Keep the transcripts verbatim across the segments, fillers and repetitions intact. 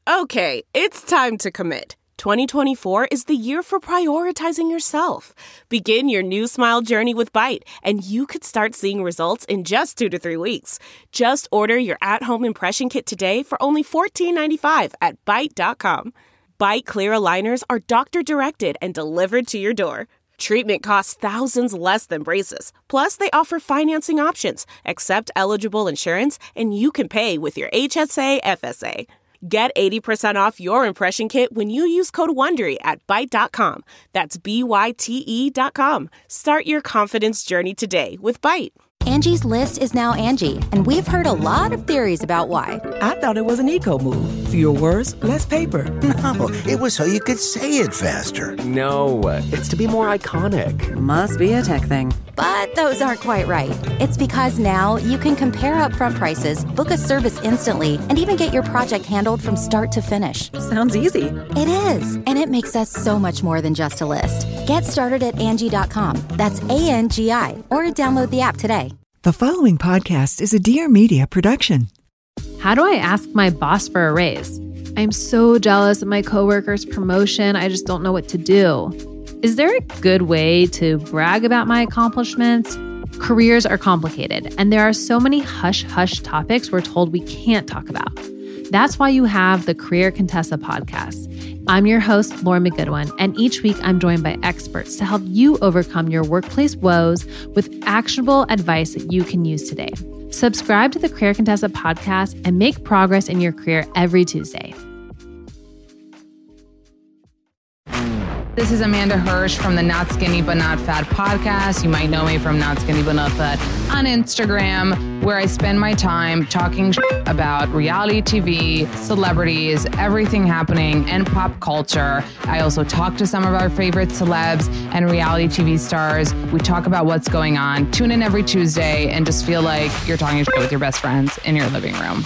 Okay, it's time to commit. twenty twenty-four is the year for prioritizing yourself. Begin your new smile journey with Byte, and you could start seeing results in just two to three weeks. Just order your at-home impression kit today for only fourteen ninety-five at byte dot com. Byte clear aligners are doctor-directed and delivered to your door. Treatment costs thousands less than braces. Plus, they offer financing options, accept eligible insurance, and you can pay with your H S A F S A. Get eighty percent off your impression kit when you use code WONDERY at byte dot com. That's B Y T E dot com. Start your confidence journey today with Byte. Angie's List is now Angie, and we've heard a lot of theories about why. I thought it was an eco move. Fewer words, less paper. No, it was so you could say it faster. No, it's to be more iconic. Must be a tech thing. But those aren't quite right. It's because now you can compare upfront prices, book a service instantly, and even get your project handled from start to finish. Sounds easy. It is, and it makes us so much more than just a list. Get started at Angie dot com. That's A N G I, or download the app today. The following podcast is a Dear Media production. How do I ask my boss for a raise? I'm so jealous of my coworker's promotion. I just don't know what to do. Is there a good way to brag about my accomplishments? Careers are complicated, and there are so many hush-hush topics we're told we can't talk about. That's why you have the Career Contessa podcast. I'm your host, Laura McGoodwin, and each week I'm joined by experts to help you overcome your workplace woes with actionable advice that you can use today. Subscribe to the Career Contessa podcast and make progress in your career every Tuesday. This is Amanda Hirsch from the Not Skinny But Not Fat podcast. You might know me from Not Skinny But Not Fat on Instagram, where I spend my time talking about reality T V, celebrities, everything happening in pop culture. I also talk to some of our favorite celebs and reality T V stars. We talk about what's going on. Tune in every Tuesday and just feel like you're talking with your best friends in your living room.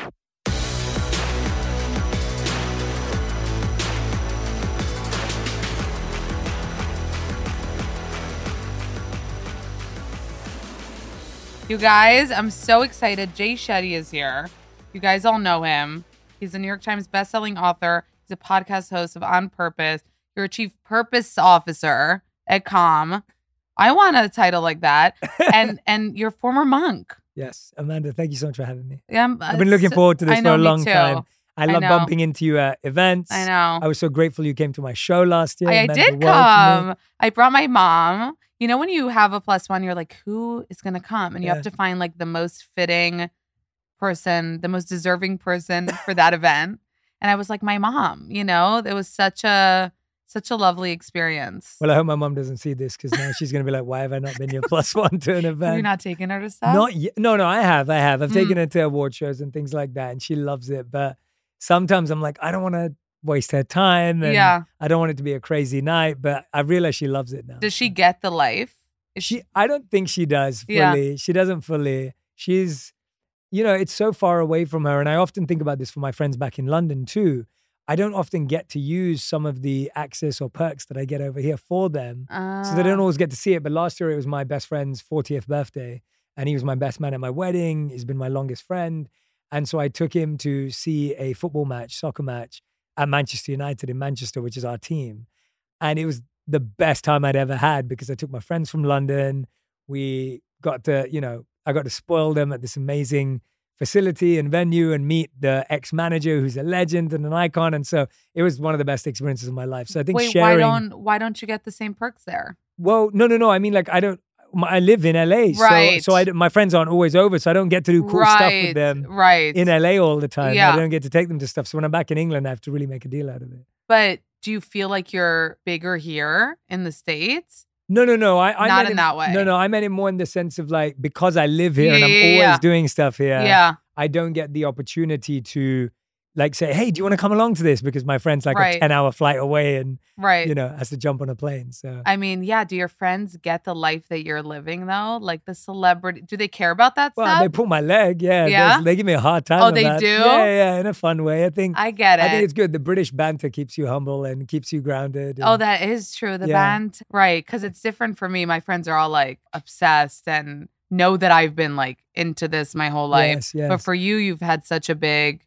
You guys, I'm so excited. Jay Shetty is here. You guys all know him. He's a New York Times bestselling author. He's a podcast host of On Purpose. You're a chief purpose officer at Calm. I want a title like that. And and you're a former monk. Yes, Amanda, thank you so much for having me. Yeah, I'm, I've been looking forward to this know, for a long too. time. I love I bumping into you at events. I know. I was so grateful you came to my show last year. I, I did come. I brought my mom. You know, when you have a plus one, you're like, who is going to come? And you Yeah. have to find like the most fitting person, the most deserving person for that event. And I was like, my mom, you know, it was such a, such a lovely experience. Well, I hope my mom doesn't see this because now she's going to be like, why have I not been your plus one to an event? Have you not taken her to stuff? Not yet. No, no, I have. I have. I've Mm. taken her to award shows and things like that. And she loves it. But sometimes I'm like, I don't want to waste her time. And Yeah. I don't want it to be a crazy night. But I realize she loves it now. Does she get the life? Is She, I don't think she does fully. Yeah. She doesn't fully. She's, you know, it's so far away from her. And I often think about this for my friends back in London too. I don't often get to use some of the access or perks that I get over here for them. So they don't Ah. always get to see it. But last year it was my best friend's fortieth birthday. And he was my best man at my wedding. He's been my longest friend. And so I took him to see a football match, soccer match at Manchester United in Manchester, which is our team. And it was the best time I'd ever had because I took my friends from London. We got to, you know, I got to spoil them at this amazing facility and venue and meet the ex-manager who's a legend and an icon. And so it was one of the best experiences of my life. So I think Wait, sharing. why don't why don't you get the same perks there? Well, no, no, no. I mean, like, I don't, my, I live in L A. Right. So, so I, don't- my friends aren't always over. So I don't get to do cool stuff Right, with them right. in L A all the time. Yeah. I don't get to take them to stuff. So when I'm back in England, I have to really make a deal out of it. But do you feel like you're bigger here in the States? No, no, no. I, I Not meant in it- that way. No, no. I meant it more in the sense of like, because I live here and I'm Yeah, always yeah, yeah. doing stuff here. Yeah. I don't get the opportunity to like say, hey, do you want to come along to this? Because my friend's like Right. a ten hour flight away and, Right. you know, has to jump on a plane. So I mean, yeah. Do your friends get the life that you're living though? Like the celebrity, do they care about that well, stuff? they pull my leg. Yeah. Yeah? There's- They give me a hard time. Oh, on they that. do? Yeah, yeah. In a fun way. I think, I get it. I think it's good. The British banter keeps you humble and keeps you grounded. Oh, and- that is true. The Yeah. band, right? Because it's different for me. My friends are all like obsessed and know that I've been like into this my whole life. Yes, yes. But for you, you've had such a big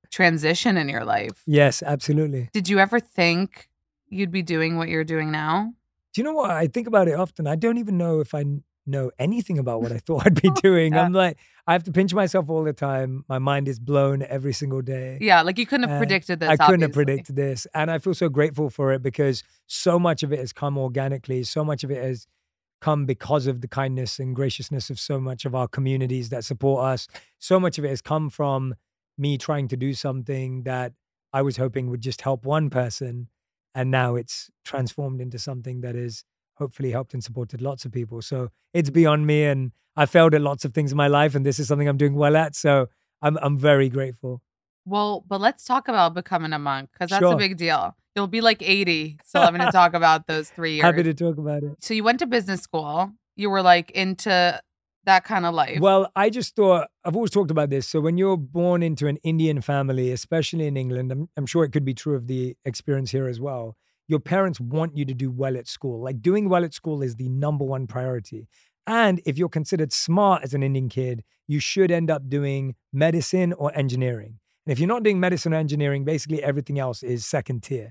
transition in your life. Yes, absolutely. Did you ever think you'd be doing what you're doing now? Do you know what? I think about it often. I don't even know if I know anything about what I thought I'd be doing. Yeah. I'm like, I have to pinch myself all the time. My mind is blown every single day. Yeah, like you couldn't have And predicted this. I couldn't have obviously. predicted this. And I feel so grateful for it because so much of it has come organically. So much of it has come because of the kindness and graciousness of so much of our communities that support us. So much of it has come from me trying to do something that I was hoping would just help one person. And now it's transformed into something that has hopefully helped and supported lots of people. So it's beyond me. And I failed at lots of things in my life. And this is something I'm doing well at. So I'm I'm very grateful. Well, but let's talk about becoming a monk because that's Sure. a big deal. You'll be like eighty. So I'm going to talk about those three years. Happy to talk about it. So you went to business school. You were like into that kind of life. Well, I just thought, I've always talked about this. So when you're born into an Indian family, especially in England, I'm, I'm sure it could be true of the experience here as well. Your parents want you to do well at school. Like doing well at school is the number one priority. And if you're considered smart as an Indian kid, you should end up doing medicine or engineering. And if you're not doing medicine or engineering, basically everything else is second tier.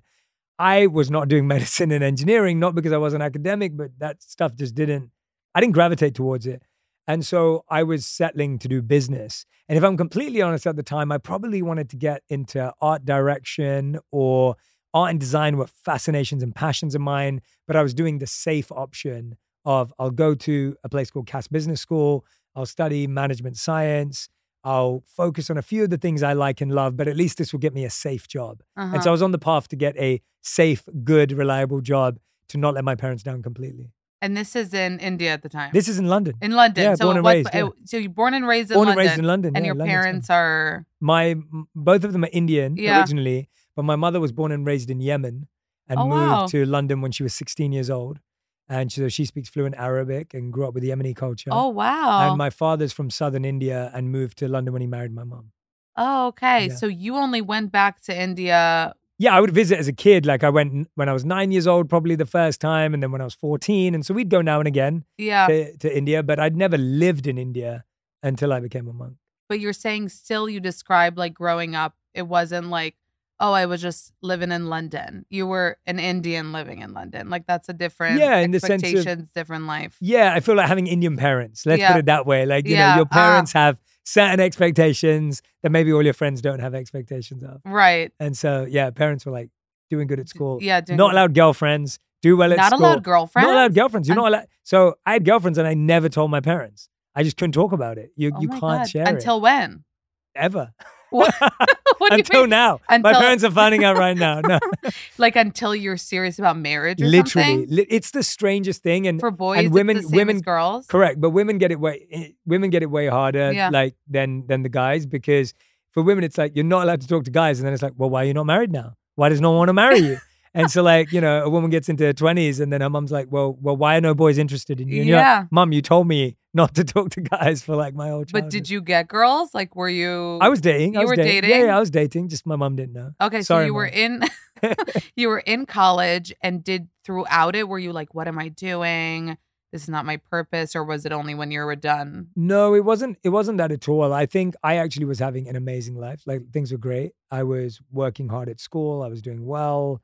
I was not doing medicine and engineering, not because I wasn't academic, but that stuff just didn't, I didn't gravitate towards it. And so I was settling to do business. And if I'm completely honest at the time, I probably wanted to get into art direction or art and design were fascinations and passions of mine. But I was doing the safe option of I'll go to a place called Cass Business School. I'll study management science. I'll focus on a few of the things I like and love, but at least this will get me a safe job. Uh-huh. And so I was on the path to get a safe, good, reliable job to not let my parents down completely. And this is in India at the time. This is in London. in London. Yeah, so born and what, raised, yeah. So you're born and raised in Born and London. raised in London, And yeah, your London parents town. are My m- both of them are Indian Yeah. originally, but my mother was born and raised in Yemen and Oh, moved wow. to London when she was sixteen years old. And so she speaks fluent Arabic and grew up with the Yemeni culture. Oh wow. And my father's from southern India and moved to London when he married my mom. Oh, okay. Yeah. So you only went back to India. Yeah, I would visit as a kid. Like I went n- when I was nine years old, probably the first time, and then when I was fourteen. And so we'd go now and again Yeah. to, to India, but I'd never lived in India until I became a monk. But you're saying still you described like growing up, it wasn't like, oh, I was just living in London. You were an Indian living in London. Like that's a different Yeah, in the sense of- expectations, different life. Yeah, I feel like having Indian parents. Let's Yeah. put it that way. Like, you Yeah, know, your ah. parents have certain expectations that maybe all your friends don't have expectations of. Right. And so, yeah, parents were like doing good at school. Yeah. doing Not good. allowed girlfriends. Do well at Not school. allowed girlfriends? Not allowed girlfriends. You're Un- not allowed. So I had girlfriends and I never told my parents. I just couldn't talk about it. You Oh you my can't God. share Until it. when? Ever. What, what do you Until mean? now. Until- My parents are finding out right now. No. Like until you're serious about marriage or Literally. something? Li- It's the strangest thing. And For boys, and women, it's the same women, as girls? correct. But women get it way, eh, women get it way harder, Yeah. like than than the guys, because for women it's like you're not allowed to talk to guys, and then it's like, well, why are you not married now? Why does no one want to marry you? And so, like, you know, a woman gets into her twenties, and then her mom's like, well, well, why are no boys interested in you? And you're like, Yeah. Mom, you told me not to talk to guys for like my whole childhood. But did you get girls? Like, were you? I was dating. I You was were dating. dating? Yeah, yeah, I was dating. Just my mom didn't know. Okay, so Sorry, you were Mom. in, you were in college, and did throughout it, were you like, what am I doing? This is not my purpose, or was it only when you were done? No, it wasn't. It wasn't that at all. I think I actually was having an amazing life. Like things were great. I was working hard at school. I was doing well.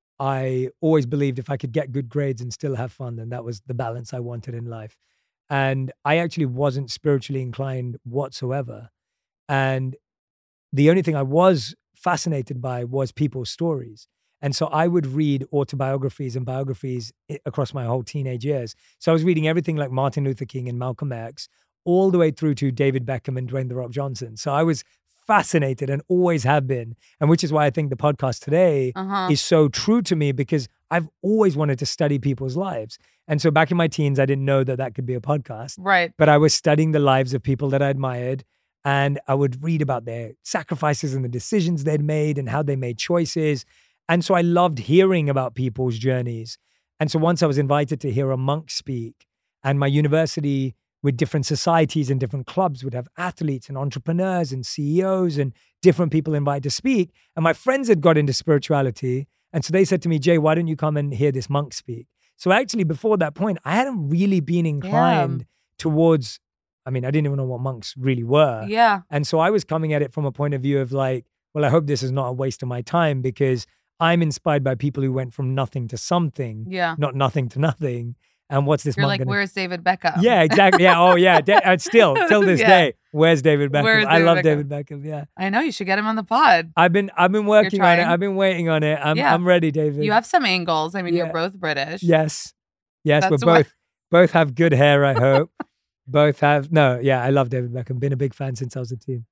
I always believed if I could get good grades and still have fun, then that was the balance I wanted in life. And I actually wasn't spiritually inclined whatsoever. And the only thing I was fascinated by was people's stories. And so I would read autobiographies and biographies i- across my whole teenage years. So I was reading everything like Martin Luther King and Malcolm X, all the way through to David Beckham and Dwayne The Rock Johnson. So I was fascinated and always have been. And which is why I think the podcast today Uh-huh. is so true to me, because I've always wanted to study people's lives. And so back in my teens, I didn't know that that could be a podcast, Right. but I was studying the lives of people that I admired. And I would read about their sacrifices and the decisions they'd made and how they made choices. And so I loved hearing about people's journeys. And so once I was invited to hear a monk speak, and my university with different societies and different clubs would have athletes and entrepreneurs and C E Os and different people invited to speak. And my friends had got into spirituality. And so they said to me, Jay, why don't you come and hear this monk speak? So actually, before that point, I hadn't really been inclined Damn. towards, I mean, I didn't even know what monks really were. Yeah. And so I was coming at it from a point of view of like, well, I hope this is not a waste of my time, because I'm inspired by people who went from nothing to something, Yeah. not nothing to nothing. And what's this You're monk like, gonna- where's David Beckham? Yeah, exactly. Yeah. Oh, yeah. De- and still, till this Yeah. day, where's David Beckham? Where's I David love Beckham? David Beckham. Yeah. I know, you should get him on the pod. I've been, I've been working on it. trying? I've been waiting on it. I'm, Yeah. I'm ready, David. You have some angles. I mean, Yeah. you're both British. Yes. Yes. That's we're why- both, both have good hair, I hope. Both have, no, yeah, I love David Beckham. Been a big fan since I was a teen.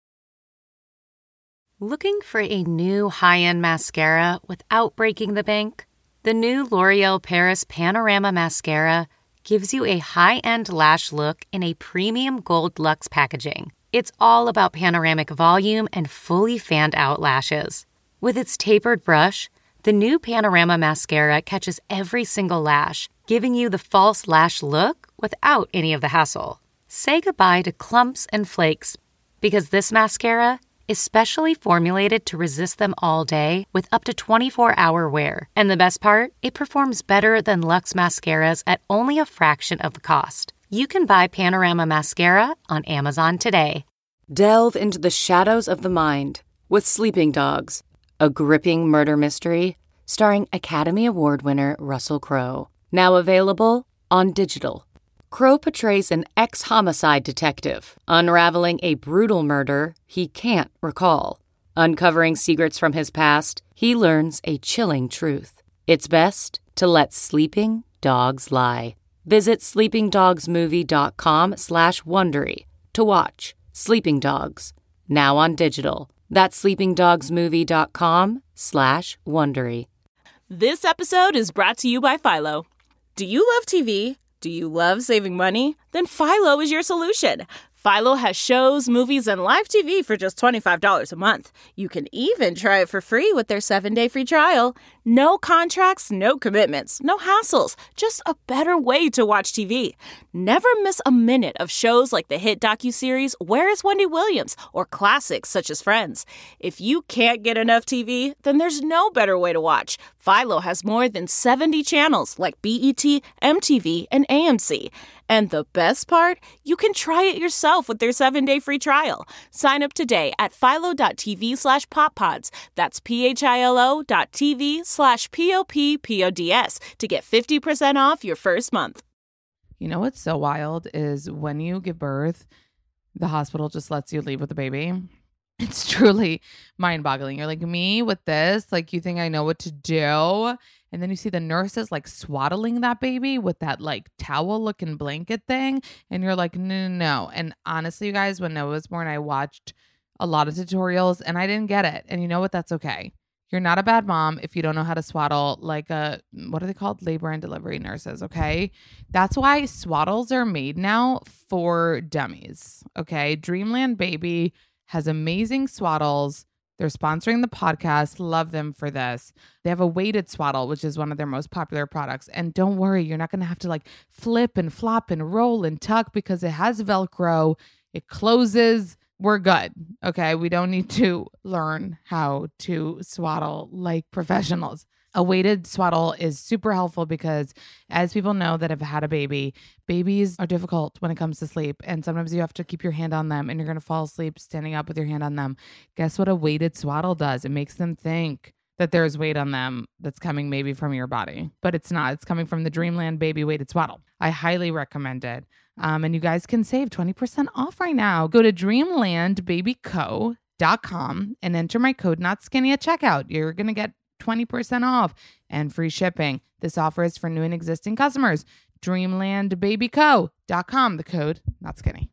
Looking for a new high-end mascara without breaking the bank? The new L'Oreal Paris Panorama Mascara gives you a high-end lash look in a premium gold luxe packaging. It's all about panoramic volume and fully fanned-out lashes. With its tapered brush, the new Panorama Mascara catches every single lash, giving you the false lash look without any of the hassle. Say goodbye to clumps and flakes, because this mascara is specially formulated to resist them all day with up to twenty-four hour wear. And the best part? It performs better than Luxe mascaras at only a fraction of the cost. You can buy Panorama Mascara on Amazon today. Delve into the shadows of the mind with Sleeping Dogs, a gripping murder mystery starring Academy Award winner Russell Crowe. Now available on digital. Crowe portrays an ex-homicide detective unraveling a brutal murder he can't recall. Uncovering secrets from his past, he learns a chilling truth. It's best to let sleeping dogs lie. Visit sleepingdogsmovie.com slash Wondery to watch Sleeping Dogs, now on digital. That's sleepingdogsmovie.com slash Wondery. This episode is brought to you by Philo. Do you love T V? Do you love saving money? Then Philo is your solution. Philo has shows, movies, and live T V for just twenty-five dollars a month. You can even try it for free with their seven-day free trial. No contracts, no commitments, no hassles. Just a better way to watch T V. Never miss a minute of shows like the hit docuseries Where is Wendy Williams? Or classics such as Friends. If you can't get enough T V, then there's no better way to watch. Philo has more than seventy channels like B E T, M T V, and A M C. And the best part? You can try it yourself with their seven-day free trial. Sign up today at philo.tv slash poppods. That's P-H-I-L-O dot TV slash P-O-P-P-O-D-S to get fifty percent off your first month. You know what's so wild is when you give birth, the hospital just lets you leave with the baby. It's truly mind-boggling. You're like, me with this? Like, you think I know what to do? And then you see the nurses like swaddling that baby with that like towel looking blanket thing. And you're like, no, no, no. And honestly, you guys, when Noah was born, I watched a lot of tutorials and I didn't get it. And you know what? That's okay. You're not a bad mom if you don't know how to swaddle like a, what are they called? Labor and delivery nurses. Okay. That's why swaddles are made now for dummies. Okay. Dreamland Baby has amazing swaddles. They're sponsoring the podcast. Love them for this. They have a weighted swaddle, which is one of their most popular products. And don't worry, you're not going to have to like flip and flop and roll and tuck because it has Velcro. It closes. We're good. Okay. We don't need to learn how to swaddle like professionals. A weighted swaddle is super helpful because, as people know that have had a baby, babies are difficult when it comes to sleep. And sometimes you have to keep your hand on them and you're going to fall asleep standing up with your hand on them. Guess what a weighted swaddle does? It makes them think that there's weight on them that's coming maybe from your body, but it's not. It's coming from the Dreamland Baby Weighted Swaddle. I highly recommend it. Um, and you guys can save twenty percent off right now. Go to dreamland baby co dot com and enter my code NOTSKINNY at checkout. You're going to get twenty percent off and free shipping. This offer is for new and existing customers. dreamland baby co dot com, the code NOTSKINNY.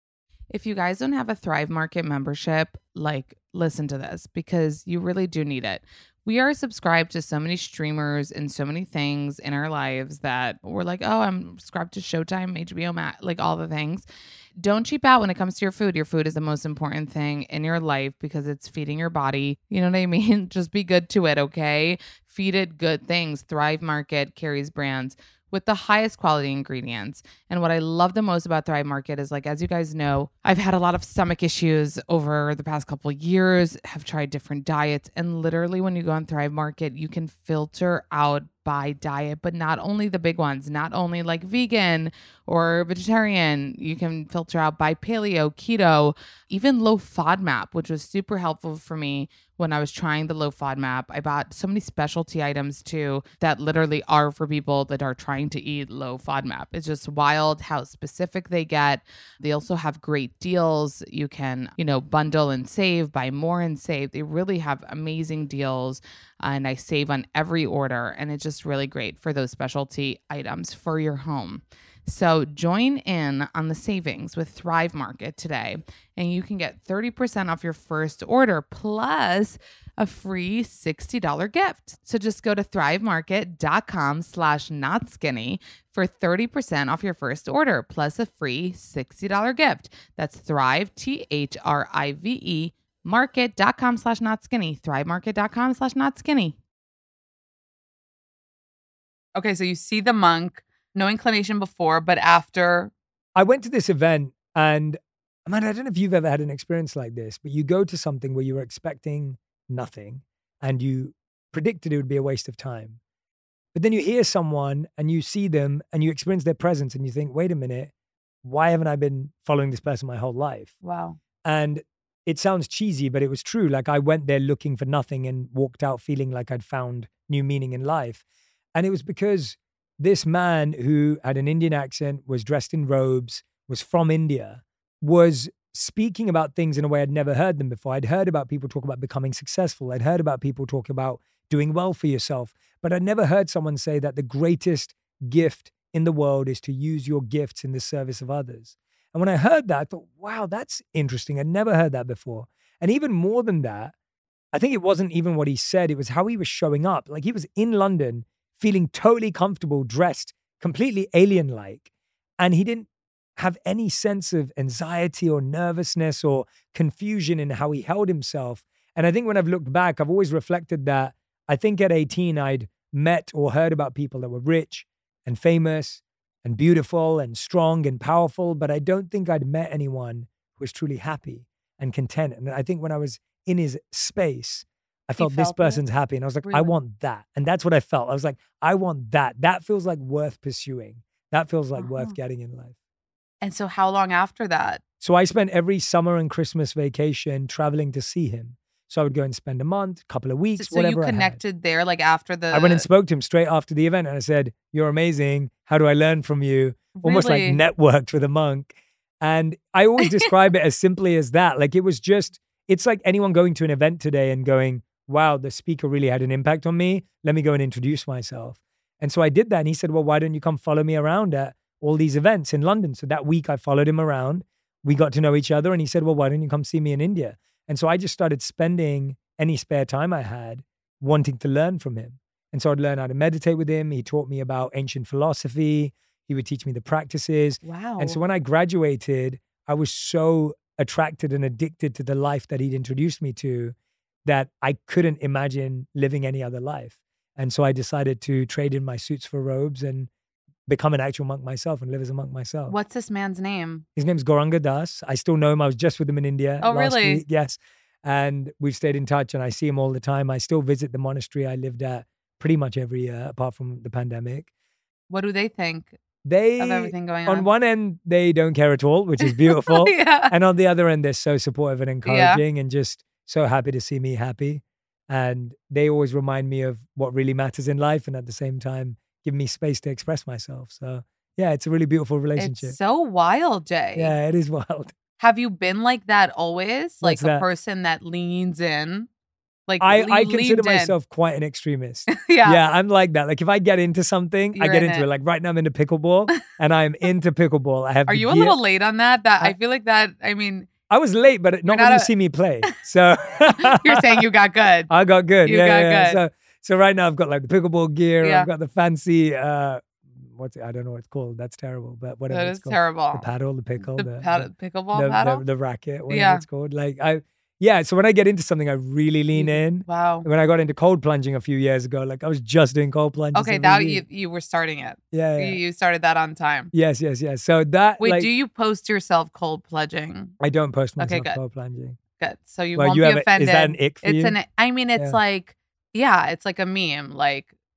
If you guys don't have a Thrive Market membership, like, listen to this because you really do need it. We are subscribed to so many streamers and so many things in our lives that we're like, oh, I'm subscribed to Showtime, H B O Max, like all the things. Don't cheap out when it comes to your food. Your food is the most important thing in your life because it's feeding your body. You know what I mean? Just be good to it, okay? Feed it good things. Thrive Market carries brands with the highest quality ingredients. And what I love the most about Thrive Market is, like, as you guys know, I've had a lot of stomach issues over the past couple of years, have tried different diets. And literally when you go on Thrive Market, you can filter out by diet, but not only the big ones, not only like vegan or vegetarian. You can filter out by paleo, keto, even low FODMAP, which was super helpful for me when I was trying the low FODMAP. I bought so many specialty items too that literally are for people that are trying to eat low FODMAP. It's just wild how specific they get. They also have great deals. You can, you know, bundle and save, buy more and save. They really have amazing deals, and I save on every order, and it's just really great for those specialty items for your home. So join in on the savings with Thrive Market today, and you can get thirty percent off your first order plus a free sixty dollars gift. So just go to thrivemarket.com slash not skinny for thirty percent off your first order plus a free sixty dollars gift. That's Thrive, T H R I V E, market.com slash not skinny, thrivemarket.com slash not skinny. Okay, so you see the monk. No inclination before, but after. I went to this event and, man, I don't know if you've ever had an experience like this, but you go to something where you were expecting nothing and you predicted it would be a waste of time. But then you hear someone and you see them and you experience their presence and you think, wait a minute, why haven't I been following this person my whole life? Wow. And it sounds cheesy, but it was true. Like I went there looking for nothing and walked out feeling like I'd found new meaning in life. And it was because this man who had an Indian accent, was dressed in robes, was from India, was speaking about things in a way I'd never heard them before. I'd heard about people talk about becoming successful. I'd heard about people talk about doing well for yourself. But I'd never heard someone say that the greatest gift in the world is to use your gifts in the service of others. And when I heard that, I thought, wow, that's interesting. I'd never heard that before. And even more than that, I think it wasn't even what he said. It was how he was showing up. Like he was in London, feeling totally comfortable, dressed completely alien-like. And he didn't have any sense of anxiety or nervousness or confusion in how he held himself. And I think when I've looked back, I've always reflected that I think at eighteen, I'd met or heard about people that were rich and famous and beautiful and strong and powerful, but I don't think I'd met anyone who was truly happy and content. And I think when I was in his space, I felt, felt this person's it? happy. And I was like, really? I want that. And that's what I felt. I was like, I want that. That feels like worth pursuing. That feels like uh-huh. worth getting in life. And so how long after that? So I spent every summer and Christmas vacation traveling to see him. So I would go and spend a month, a couple of weeks, so, whatever So you connected I had. there, like after the... I went and spoke to him straight after the event and I said, you're amazing. How do I learn from you? Really? Almost like networked with a monk. And I always describe it as simply as that. Like it was just, it's like anyone going to an event today and going, wow, the speaker really had an impact on me. Let me go and introduce myself. And so I did that. And he said, well, why don't you come follow me around at all these events in London? So that week I followed him around. We got to know each other. And he said, well, why don't you come see me in India? And so I just started spending any spare time I had wanting to learn from him. And so I'd learn how to meditate with him. He taught me about ancient philosophy. He would teach me the practices. Wow. And so when I graduated, I was so attracted and addicted to the life that he'd introduced me to that I couldn't imagine living any other life. And so I decided to trade in my suits for robes and become an actual monk myself and live as a monk myself. What's this man's name? His name's Gauranga Das. I still know him. I was just with him in India oh, last really? week. Yes. And we've stayed in touch and I see him all the time. I still visit the monastery I lived at pretty much every year, apart from the pandemic. What do they think they, of everything going on? On one end, they don't care at all, which is beautiful. yeah. And on the other end, they're so supportive and encouraging yeah. and just so happy to see me happy. And they always remind me of what really matters in life and at the same time, give me space to express myself. So yeah, it's a really beautiful relationship. It's so wild, Jay. Yeah, it is wild. Have you been like that always? Like What's a that? person that leans in? Like I, le- I consider in. myself quite an extremist. yeah. Yeah, I'm like that. Like if I get into something, You're I get in into it. it. Like right now I'm into pickleball and I'm into pickleball. I have Are the you a gear. little late on that? That I, I feel like that, I mean... I was late, but not, not when a- you see me play. So You're saying you got good. I got good. You yeah, got yeah. good. So so right now I've got like the pickleball gear. Yeah. I've got the fancy uh what's it? I don't know what it's called. That's terrible. But whatever That it's is called. terrible. The paddle, the pickle, The the, pad- the, pickleball the, paddle? the, the racket, whatever Yeah. it's called. Like I yeah, so when I get into something I really lean in. Wow. When I got into cold plunging a few years ago, like I was just doing cold plunges. Okay, every that week. you, you were starting it. Yeah, yeah. You, you started that on time. Yes, yes, yes. So that Wait, like, do you post yourself cold plunging? I don't post Okay, myself good. cold plunging. Good. So you Well, won't you be have a- is offended. that an ick for it's you? an I mean it's Yeah. like yeah, it's like a meme. Like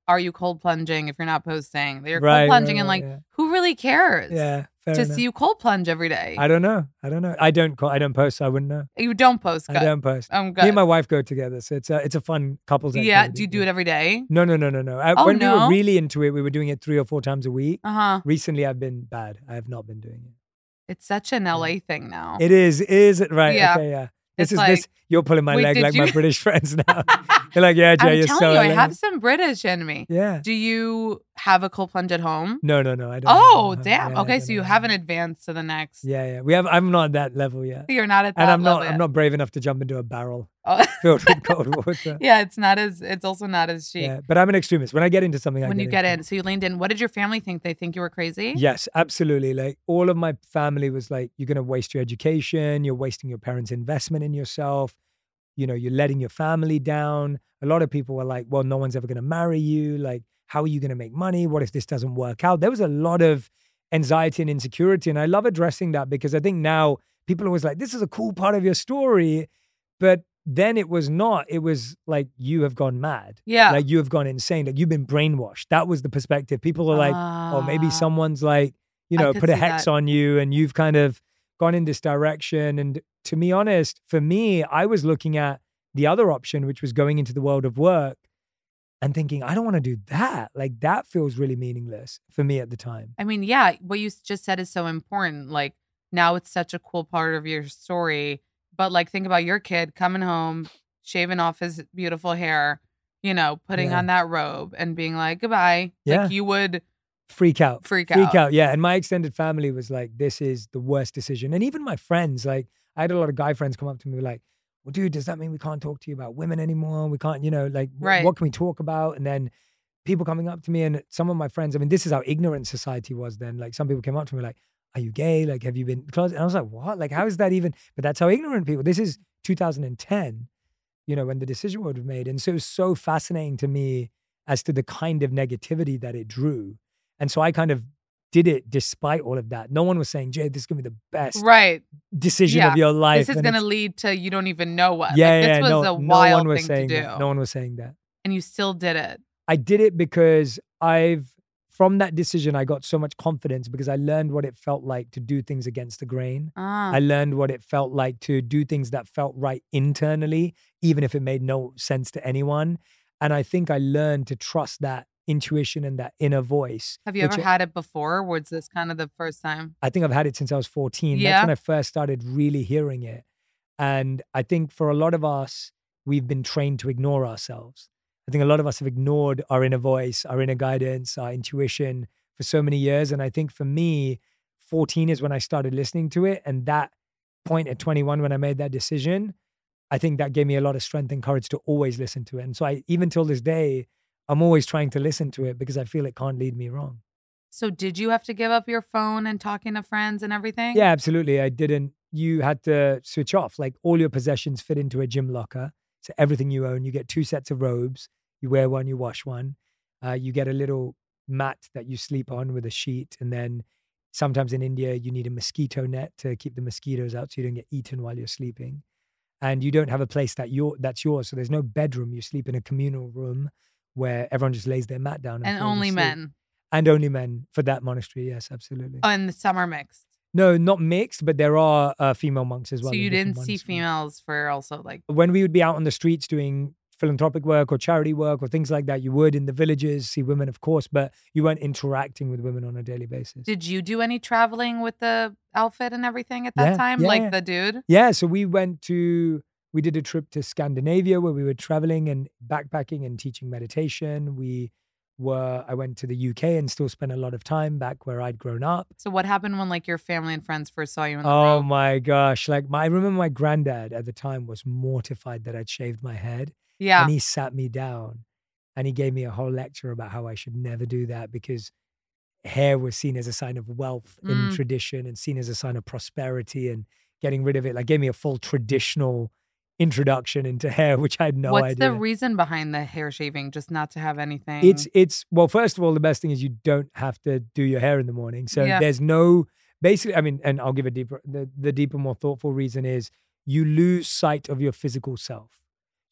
are you cold plunging if you're not posting? That you're Right, cold plunging right, and right, like, yeah. who really cares Yeah, fair to enough. see you cold plunge every day? I don't know. I don't know. I don't. co- I don't post. So I wouldn't know. You don't post. Good. I don't post. I'm Me good. and my wife go together, so it's a it's a fun couples activity. Yeah. Do you do it every day? No, no, no, no, no. I, Oh, when we no? were really into it, we were doing it three or four times a week. Uh huh. Recently, I've been bad. I have not been doing it. It's such an L A thing now. It is, is it right? Yeah. Okay, yeah. This It's is like- this. You're pulling my Wait, leg did like my you- British friends now. They're like, yeah, Jay, I'm you're telling so. you, I L A. have some British in me. Yeah. Do you have a cold plunge at home? No, no, no. I don't. Oh, have- damn. yeah, I okay, don't so you have- haven't advanced to the next. Yeah, yeah. We have. I'm not at that level yet, You're not at that and I'm level not. yet. I'm not brave enough to jump into a barrel Oh. filled with cold water. Yeah, it's not as. It's also not as chic. Yeah, but I'm an extremist. When I get into something, I When get you get into in, so you leaned in. What did your family think? They think you were crazy? it. Yes, absolutely. Like all of my family was like, "You're going to waste your education. You're wasting your parents' investment in yourself. You know, you're letting your family down." A lot of people were like, "Well, no one's ever going to marry you. Like, how are you going to make money? What if this doesn't work out?" There was a lot of anxiety and insecurity, and I love addressing that because I think now people are always like, "This is a cool part of your story," but then it was not. It was like, you have gone mad. Yeah. Like you have gone insane. Like you've been brainwashed. That was the perspective. People are like, "Oh, maybe Ah. someone's like, you I know, could put a see hex that. on you and you've kind of gone in this direction." And to be honest, for me, I was looking at the other option, which was going into the world of work and thinking, I don't want to do that. Like that feels really meaningless for me at the time. I mean, yeah, what you just said is so important. Like now it's such a cool part of your story. But like think about your kid coming home, shaving off his beautiful hair, you know, putting Yeah. on that robe and being like, goodbye. Yeah. Like you would Freak out. freak, Freak out. out. Yeah. And my extended family was like, this is the worst decision. And even my friends, like I had a lot of guy friends come up to me like, well, dude, does that mean we can't talk to you about women anymore? We can't, you know, like, wh- Right. what can we talk about? And then people coming up to me and some of my friends, I mean, this is how ignorant society was then. Like some people came up to me like, are you gay? Like, have you been closet? And I was like, what? Like, how is that even? But that's how ignorant people, this is two thousand ten, you know, when the decision was made. And so it was so fascinating to me as to the kind of negativity that it drew. And so I kind of did it despite all of that. No one was saying, Jay, this is going to be the best Right. decision Yeah. of your life. This is And going to it's- lead to you don't even know what. Yeah, like, this yeah, was no, a no wild one was thing saying to do. that. No one was saying that. And you still did it. I did it because I've, from that decision, I got so much confidence because I learned what it felt like to do things against the grain. Ah. I learned what it felt like to do things that felt right internally, even if it made no sense to anyone. And I think I learned to trust that intuition and that inner voice. Have you which ever had it before? Or was this kind of the first time? I think I've had it since I was fourteen. Yeah. That's when I first started really hearing it. And I think for a lot of us, we've been trained to ignore ourselves. I think a lot of us have ignored our inner voice, our inner guidance, our intuition for so many years. And I think for me, fourteen is when I started listening to it. And that point at twenty-one, when I made that decision, I think that gave me a lot of strength and courage to always listen to it. And so I, even till this day, I'm always trying to listen to it because I feel it can't lead me wrong. So did you have to give up your phone and talking to friends and everything? Yeah, absolutely. I didn't. You had to switch off. Like all your possessions fit into a gym locker. So everything you own, you get two sets of robes. You wear one, you wash one. Uh, you get a little mat that you sleep on with a sheet. And then sometimes in India, you need a mosquito net to keep the mosquitoes out so you don't get eaten while you're sleeping. And you don't have a place that you're, that's yours. So there's no bedroom. You sleep in a communal room where everyone just lays their mat down. And, And falls only asleep. men. And only men for that monastery. Yes, absolutely. Oh, and the summer mixed. No, not mixed, but there are uh, female monks as well. So in you different didn't see monasteries. females for also like When we would be out on the streets doing philanthropic work or charity work or things like that, you would in the villages see women, of course, but you weren't interacting with women on a daily basis. Did you do any traveling with the outfit and everything at that Yeah, time? yeah, like yeah. the dude? Yeah, so we went to, we did a trip to Scandinavia where we were traveling and backpacking and teaching meditation. We were, I went to the U K and still spent a lot of time back where I'd grown up. So what happened when like your family and friends first saw you in the Oh robe? my gosh. Like my, I remember my granddad at the time was mortified that I'd shaved my head. Yeah. And he sat me down and he gave me a whole lecture about how I should never do that because hair was seen as a sign of wealth in Mm. tradition and seen as a sign of prosperity and getting rid of it. Like gave me a full traditional introduction into hair, which I had no What's idea. the reason behind the hair shaving? Just not to have anything? It's it's well, first of all, the best thing is you don't have to do your hair in the morning. So Yeah. there's no basically. I mean, and I'll give a deeper the, the deeper, more thoughtful reason is you lose sight of your physical self.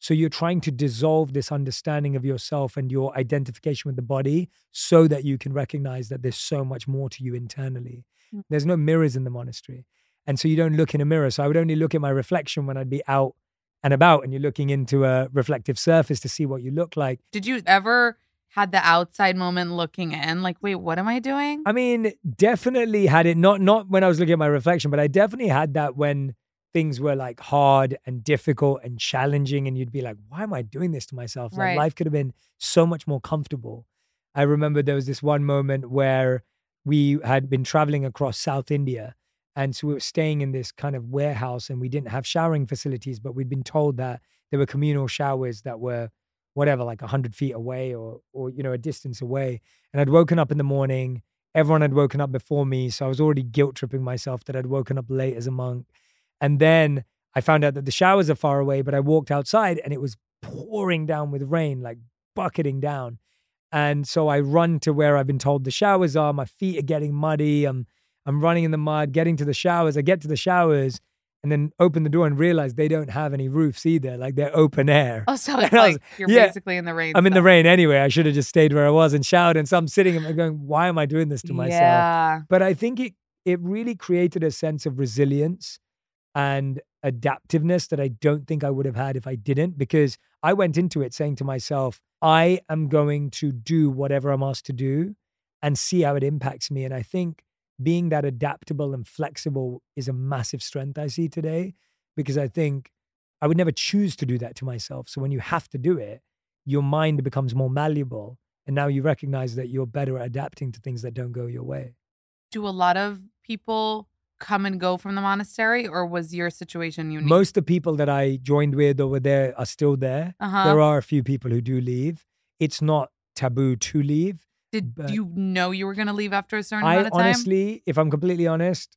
So you're trying to dissolve this understanding of yourself and your identification with the body so that you can recognize that there's so much more to you internally. Mm. There's no mirrors in the monastery. And so you don't look in a mirror. So I would only look at my reflection when I'd be out and about, and you're looking into a reflective surface to see what you look like. Did you ever had the outside moment looking in? Like, wait, what am I doing? I mean, definitely had it. Not, not when I was looking at my reflection, but I definitely had that when things were like hard and difficult and challenging, and you'd be like, why am I doing this to myself? Like, Right. life could have been so much more comfortable. I remember there was this one moment where we had been traveling across South India, and so we were staying in this kind of warehouse, and we didn't have showering facilities, but we'd been told that there were communal showers that were whatever, like a hundred feet away or, or, you know, a distance away. And I'd woken up in the morning, everyone had woken up before me. So I was already guilt tripping myself that I'd woken up late as a monk. And then I found out that the showers are far away, but I walked outside and it was pouring down with rain, like bucketing down. And so I run to where I've been told the showers are. My feet are getting muddy. I'm, I'm running in the mud, getting to the showers. I get to the showers and then open the door and realize they don't have any roofs either. Like, they're open air. Oh, so it's And I was- like you're yeah, basically in the rain. I'm in the stuff. rain anyway. I should have just stayed where I was and showered. And so I'm sitting and I'm going, why am I doing this to myself? Yeah. But I think it it really created a sense of resilience and adaptiveness that I don't think I would have had if I didn't, because I went into it saying to myself, I am going to do whatever I'm asked to do and see how it impacts me. And I think being that adaptable and flexible is a massive strength I see today, because I think I would never choose to do that to myself. So when you have to do it, your mind becomes more malleable. And now you recognize that you're better at adapting to things that don't go your way. Do a lot of people come and go from the monastery, or was your situation unique? Most of the people that I joined with or were there are still there. Uh-huh. There are a few people who do leave. It's not taboo to leave. Did but you know you were going to leave after a certain I amount of time? honestly, if I'm completely honest,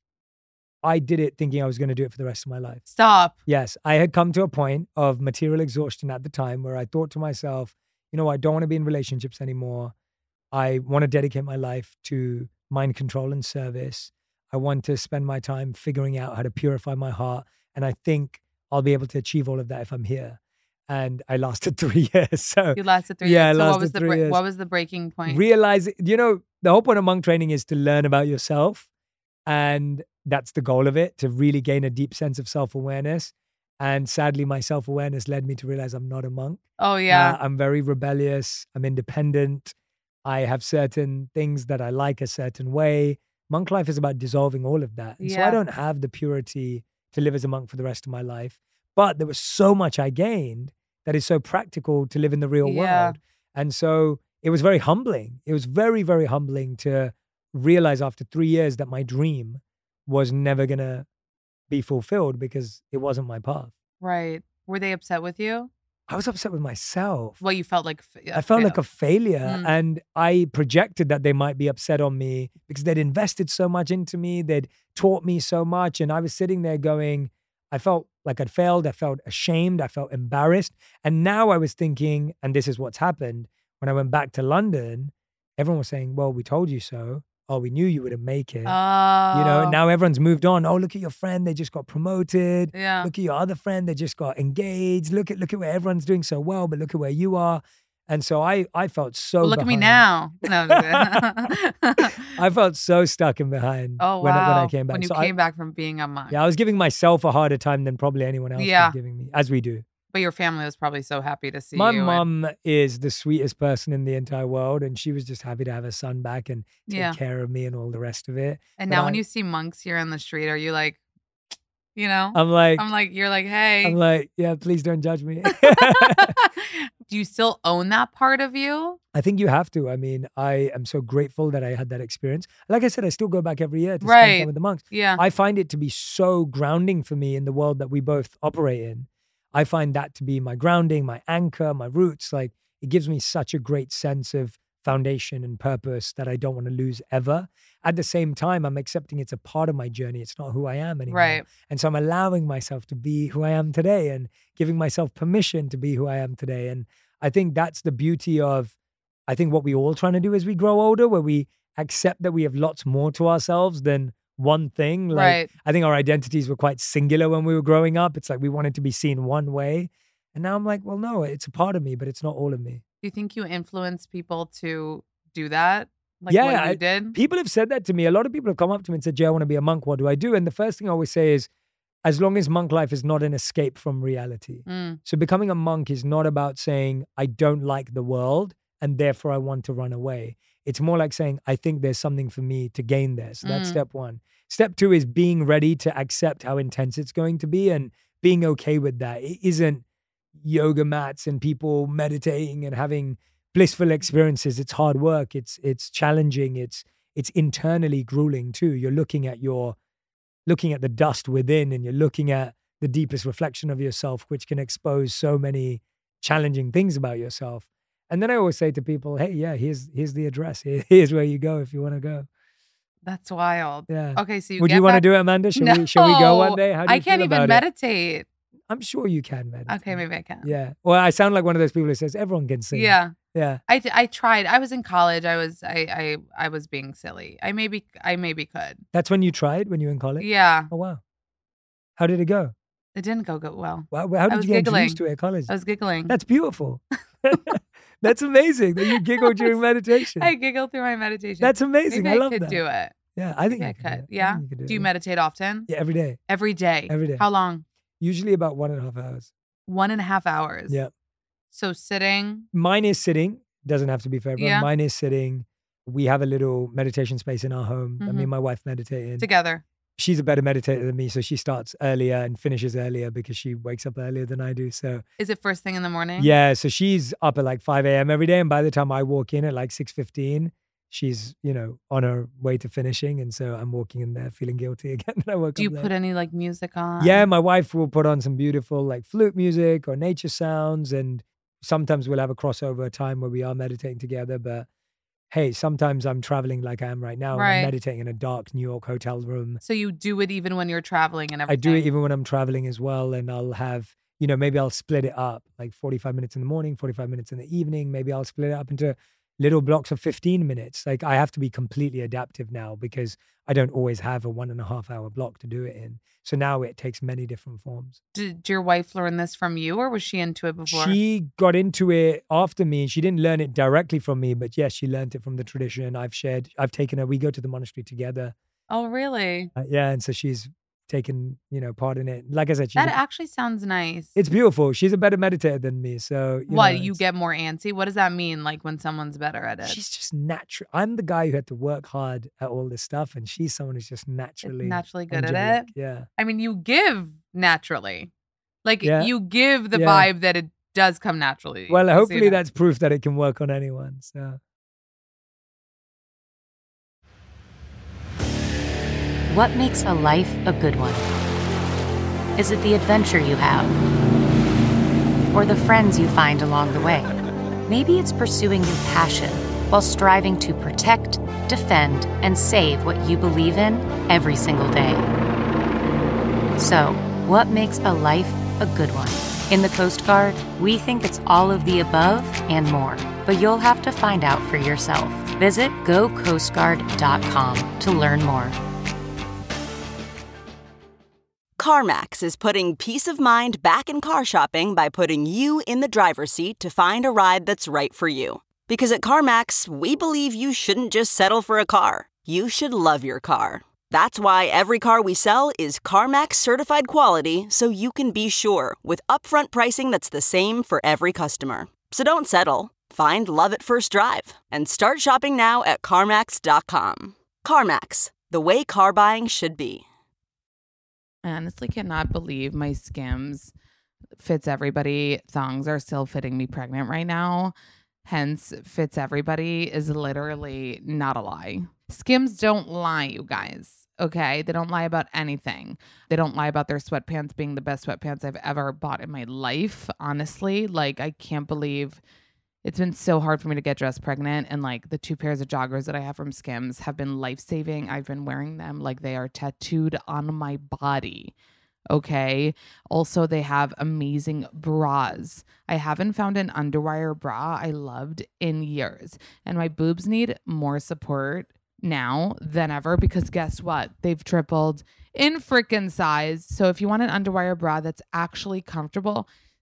I did it thinking I was going to do it for the rest of my life. Stop. Yes, I had come to a point of material exhaustion at the time where I thought to myself, you know, I don't want to be in relationships anymore. I want to dedicate my life to mind control and service. I want to spend my time figuring out how to purify my heart. And I think I'll be able to achieve all of that if I'm here. And I lasted three years. So You lasted three yeah, years. I So what lasted was the three bre- years. what was the breaking point? Realize, you know, the whole point of monk training is to learn about yourself. And that's the goal of it, to really gain a deep sense of self-awareness. And sadly, my self-awareness led me to realize I'm not a monk. Oh yeah. Uh, I'm very rebellious. I'm independent. I have certain things that I like a certain way. Monk life is about dissolving all of that. And so Yeah. I don't have the purity to live as a monk for the rest of my life. But there was so much I gained that is so practical to live in the real Yeah. world. And so it was very humbling. It was very, very humbling to realize after three years that my dream was never going to be fulfilled because it wasn't my path. Right. Were they upset with you? I was upset with myself. Well, you felt like f- I felt like fail- a failure, Mm. and I projected that they might be upset on me because they'd invested so much into me. They'd taught me so much. And I was sitting there going, I felt like I'd failed. I felt ashamed. I felt embarrassed. And now I was thinking, and this is what's happened. When I went back to London, everyone was saying, well, we told you so. Oh, we knew you wouldn't make it. Oh. You know, now everyone's moved on. Oh, look at your friend. They just got promoted. Yeah. Look at your other friend. They just got engaged. Look at look at where everyone's doing so well, but look at where you are. And so I I felt so Well, look at me behind. now. No, I'm just kidding. I felt so stuck and behind Oh, wow. when, I, when I came back. When you So came I, back from being a monk. Yeah, I was giving myself a harder time than probably anyone else Yeah. was giving me, as we do. But your family was probably so happy to see My you. and- mum is the sweetest person in the entire world, and she was just happy to have her son back and take Yeah. care of me and all the rest of it. And But now when I- you see monks here on the street, are you like, you know? I'm like, I'm like, you're like, hey. I'm like, yeah, please don't judge me. Do you still own that part of you? I think you have to. I mean, I am so grateful that I had that experience. Like I said, I still go back every year to spend Right. time with the monks. Yeah. I find it to be so grounding for me in the world that we both operate in. I find that to be my grounding, my anchor, my roots. Like, it gives me such a great sense of foundation and purpose that I don't want to lose ever. At the same time, I'm accepting it's a part of my journey. It's not who I am anymore. Right. And so I'm allowing myself to be who I am today and giving myself permission to be who I am today. And I think that's the beauty of, I think what we all trying to do as we grow older, where we accept that we have lots more to ourselves than one thing. Like, Right. I think our identities were quite singular when we were growing up. It's like we wanted to be seen one way. And now I'm like, well, no, it's a part of me, but it's not all of me. Do you think you influence people to do that? Like yeah, what you I- did? people have said that to me. A lot of people have come up to me and said, Jay, I want to be a monk. What do I do? And the first thing I always say is, as long as monk life is not an escape from reality. Mm. So becoming a monk is not about saying, I don't like the world and therefore I want to run away. It's more like saying, I think there's something for me to gain there. So that's Mm. step one. Step two is being ready to accept how intense it's going to be and being okay with that. It isn't yoga mats and people meditating and having blissful experiences. It's hard work. It's it's challenging. It's it's internally grueling too. You're looking at your looking at the dust within, and you're looking at the deepest reflection of yourself, which can expose so many challenging things about yourself. And then I always say to people, hey, yeah, here's here's the address. Here- Here's where you go if you want to go. That's wild. Yeah. Okay, so you Would get you want to back- do it, Amanda? Shall no, we shall we go one day? How do you I can't feel even about it? meditate. I'm sure you can meditate. Okay, maybe I can. Yeah. Well, I sound like one of those people who says everyone can sing. Yeah. Yeah. I, I tried. I was in college. I was I, I I was being silly. I maybe I maybe could. That's when you tried when you were in college? Yeah. Oh, wow. How did it go? It didn't go good well. Wow. How I did was you get giggling. introduced to it at college? I was giggling. That's beautiful. That's amazing that you giggle during meditation. I giggle through my meditation. That's amazing. Maybe I love could that. do it. Yeah, I think Maybe you I can do could. it. I Yeah. think you could do Do it, you yeah. meditate often? Yeah, every day. Every day. Every day. How long? Usually about one and a half hours. One and a half hours. Yeah. So sitting. Mine is sitting. Doesn't have to be for everyone. Yeah. Mine is sitting. We have a little meditation space in our home that me Mhm. and my wife meditate in. Together. She's a better meditator than me, so she starts earlier and finishes earlier because she wakes up earlier than I do. So Is it first thing in the morning? yeah, so she's up at like five a.m. every day, and by the time I walk in at like six fifteen, she's, you know, on her way to finishing, and so I'm walking in there feeling guilty again that I woke Do you up late. put any like music on? Yeah, my wife will put on some beautiful like flute music or nature sounds, and sometimes we'll have a crossover time where we are meditating together. But hey, sometimes I'm traveling like I am right now, and Right. I'm meditating in a dark New York hotel room. So you do it even when you're traveling and everything. I do it even when I'm traveling as well, and I'll have, you know, maybe I'll split it up like forty-five minutes in the morning, forty-five minutes in the evening. Maybe I'll split it up into little blocks of fifteen minutes. Like I have to be completely adaptive now because I don't always have a one and a half hour block to do it in. So now it takes many different forms. Did your wife learn this from you, or was she into it before? She got into it after me. She didn't learn it directly from me, but yes, she learned it from the tradition. I've shared, I've taken her, we go to the monastery together. Oh, really? Uh, yeah. And so she's taken, you know, part in it. Like I said, she's That a- actually sounds nice. it's beautiful. She's a better meditator than me. So, you what, know, you it's- get more antsy? What does that mean, like when someone's better at it? she's just natural. I'm the guy who had to work hard at all this stuff, and she's someone who's just naturally naturally good at angelic. it? Yeah. I mean, you give naturally. Like, Yeah. you give the Yeah. vibe that it does come naturally. Well, You see hopefully that? that's proof that it can work on anyone. So. What makes a life a good one? Is it the adventure you have? Or the friends you find along the way? Maybe it's pursuing your passion while striving to protect, defend, and save what you believe in every single day. So, what makes a life a good one? In the Coast Guard, we think it's all of the above and more, but you'll have to find out for yourself. Visit go coast guard dot com to learn more. CarMax is putting peace of mind back in car shopping by putting you in the driver's seat to find a ride that's right for you. Because at CarMax, we believe you shouldn't just settle for a car. You should love your car. That's why every car we sell is CarMax certified quality, so you can be sure with upfront pricing that's the same for every customer. So don't settle. Find love at first drive and start shopping now at CarMax dot com. CarMax, the way car buying should be. I honestly cannot believe my Skims Fits Everybody thongs are still fitting me pregnant right now. Hence, Fits Everybody is literally not a lie. Skims don't lie, you guys. Okay? They don't lie about anything. They don't lie about their sweatpants being the best sweatpants I've ever bought in my life. Honestly, like, I can't believe it's been so hard for me to get dressed pregnant. And like the two pairs of joggers that I have from Skims have been life-saving. I've been wearing them like they are tattooed on my body. Okay. Also, they have amazing bras. I haven't found an underwire bra I loved in years. And my boobs need more support now than ever because guess what? They've tripled in freaking size. So if you want an underwire bra that's actually comfortable,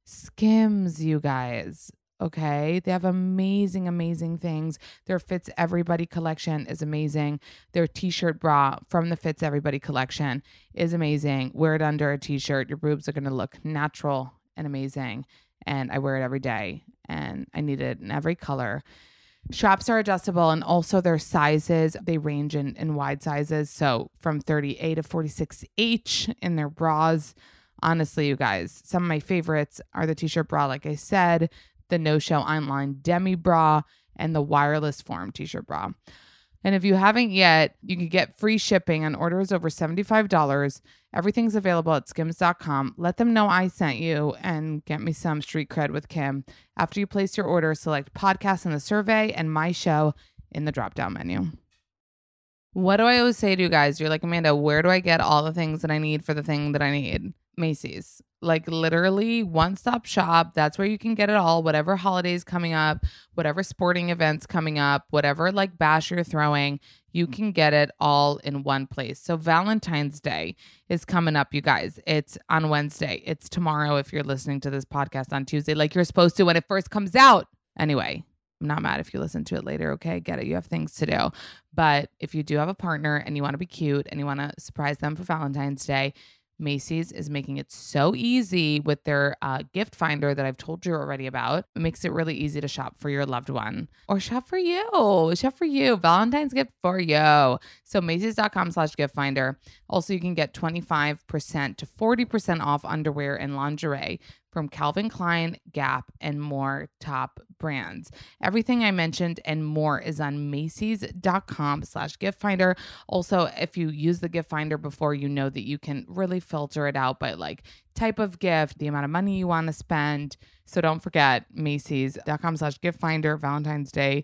Skims, you guys. Okay. They have amazing, amazing things. Their Fits Everybody collection is amazing. Their t-shirt bra from the Fits Everybody collection is amazing. Wear it under a t-shirt. Your boobs are going to look natural and amazing. And I wear it every day and I need it in every color. Straps are adjustable and also their sizes, they range in, in wide sizes. So from thirty-eight to forty-six H in their bras. Honestly, you guys, some of my favorites are the t-shirt bra, like I said, the no-show online demi bra, and the wireless form t-shirt bra. And if you haven't yet, you can get free shipping on orders over seventy-five dollars. Everything's available at skims dot com. Let them know I sent you and get me some street cred with Kim. After you place your order, select podcast in the survey and my show in the drop-down menu. What do I always say to you guys? You're like, Amanda, where do I get all the things that I need for the thing that I need? Macy's. Like literally one-stop shop. That's where you can get it all. Whatever holidays coming up, whatever sporting events coming up, whatever like bash you're throwing, you can get it all in one place. So Valentine's Day is coming up, you guys. It's on Wednesday. It's tomorrow if you're listening to this podcast on Tuesday, like you're supposed to when it first comes out. Anyway, I'm not mad if you listen to it later, okay? Get it. You have things to do. But if you do have a partner and you want to be cute and you want to surprise them for Valentine's Day, Macy's is making it so easy with their uh, gift finder that I've told you already about. It makes it really easy to shop for your loved one or shop for you. Shop for you. Valentine's gift for you. So Macy's dot com slash gift finder. Also, you can get twenty-five percent to forty percent off underwear and lingerie from Calvin Klein, Gap, and more top brands. Everything I mentioned and more is on Macy's dot com slash gift finder. Also, if you use the gift finder before, you know that you can really filter it out by like type of gift, the amount of money you want to spend. So don't forget, Macy's dot com slash gift finder. Valentine's Day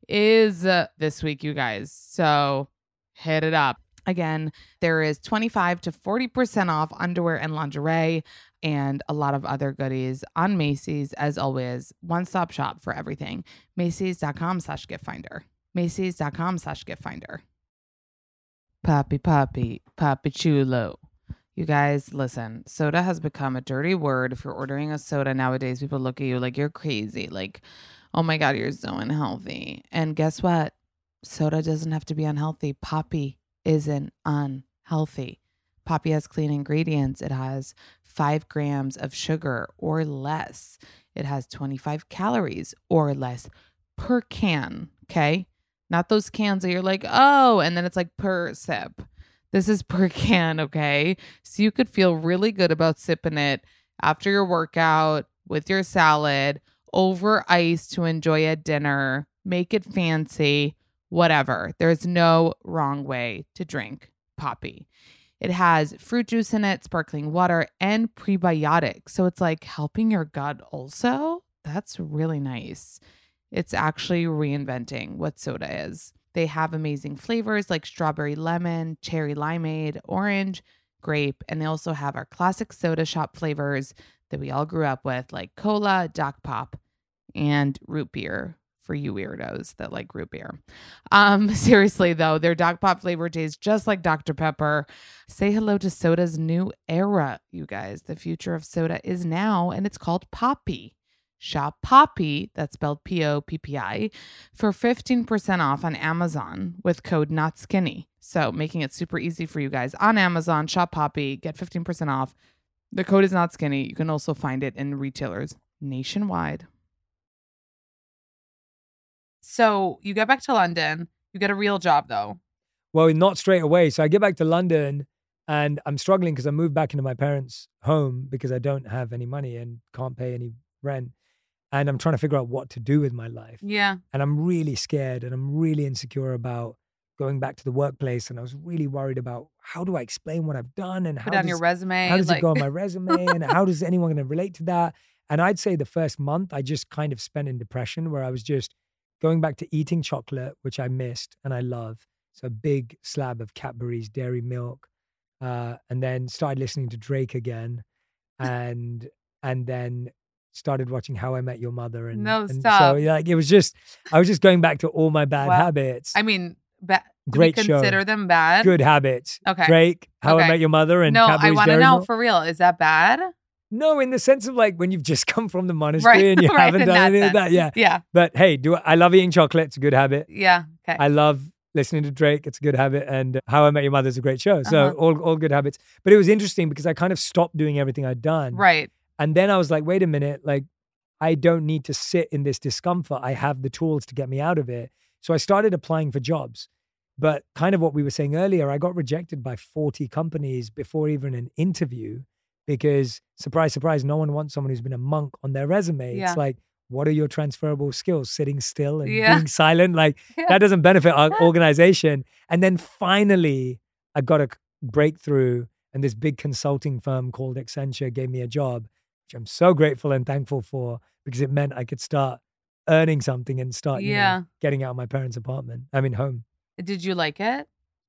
is uh, this week, you guys. So hit it up. Again, there is twenty-five to forty percent off underwear and lingerie and a lot of other goodies on Macy's. As always, one-stop shop for everything. Macy's dot com slash gift finder. Macy's dot com slash gift finder. Papi, papi, papi chulo. You guys, listen, soda has become a dirty word. If you're ordering a soda nowadays, people look at you like you're crazy. Like, oh my God, you're so unhealthy. And guess what? Soda doesn't have to be unhealthy. Papi isn't unhealthy. Papi has clean ingredients. It has five grams of sugar or less. It has twenty-five calories or less per can. Okay. Not those cans that you're like, oh, and then it's like per sip. This is per can. Okay. So you could feel really good about sipping it after your workout with your salad over ice to enjoy at dinner, make it fancy, whatever. There's no wrong way to drink Papi. It has fruit juice in it, sparkling water, and prebiotics. So it's like helping your gut also. That's really nice. It's actually reinventing what soda is. They have amazing flavors like strawberry lemon, cherry limeade, orange, grape, and they also have our classic soda shop flavors that we all grew up with like cola, Doc Pop, and root beer. For you weirdos that like root beer. Um, seriously though, their Doc Pop flavor tastes just like Doctor Pepper. Say hello to soda's new era, you guys. The future of soda is now, and it's called Papi. Shop Papi, that's spelled P O P P I, for fifteen percent off on Amazon with code NOTSKINNY. So making it super easy for you guys on Amazon. Shop Papi, get fifteen percent off. The code is NOTSKINNY. You can also find it in retailers nationwide. So you get back to London. You get a real job, though. Well, not straight away. So I get back to London and I'm struggling because I moved back into my parents' home because I don't have any money and can't pay any rent. And I'm trying to figure out what to do with my life. Yeah. And I'm really scared and I'm really insecure about going back to the workplace. And I was really worried about how do I explain what I've done and how Put on does, your resume. how does like... it go on my resume and how does anyone going to relate to that? And I'd say the first month I just kind of spent in depression where I was just going back to eating chocolate, which I missed and I love. So a big slab of Cadbury's dairy milk. Uh, and then started listening to Drake again. And and then started watching How I Met Your Mother. And, no, and stop. So like, it was just, I was just going back to all my bad well, habits. I mean, ba- great do we show. Consider them bad? Good habits. Okay. Drake, How okay. I Met Your Mother, and no, Cadbury's I want to dairy know milk. for real. Is that bad? No, in the sense of like when you've just come from the monastery Right, and you right, haven't in done that any of sense. that. Yeah. Yeah. But hey, do I love eating chocolate. It's a good habit. Yeah. Okay. I love listening to Drake. It's a good habit. And How I Met Your Mother is a great show. So Uh-huh. all, all good habits. But it was interesting because I kind of stopped doing everything I'd done. Right. And then I was like, wait a minute, like I don't need to sit in this discomfort. I have the tools to get me out of it. So I started applying for jobs. But kind of what we were saying earlier, I got rejected by forty companies before even an interview because, surprise, surprise, no one wants someone who's been a monk on their resume. Yeah. It's like, what are your transferable skills? Sitting still and Yeah. being silent? Like, Yeah. that doesn't benefit our organization. And then finally, I got a breakthrough, and this big consulting firm called Accenture gave me a job, which I'm so grateful and thankful for because it meant I could start earning something and start, you Yeah. know, getting out of my parents' apartment. I mean, home. Did you like it?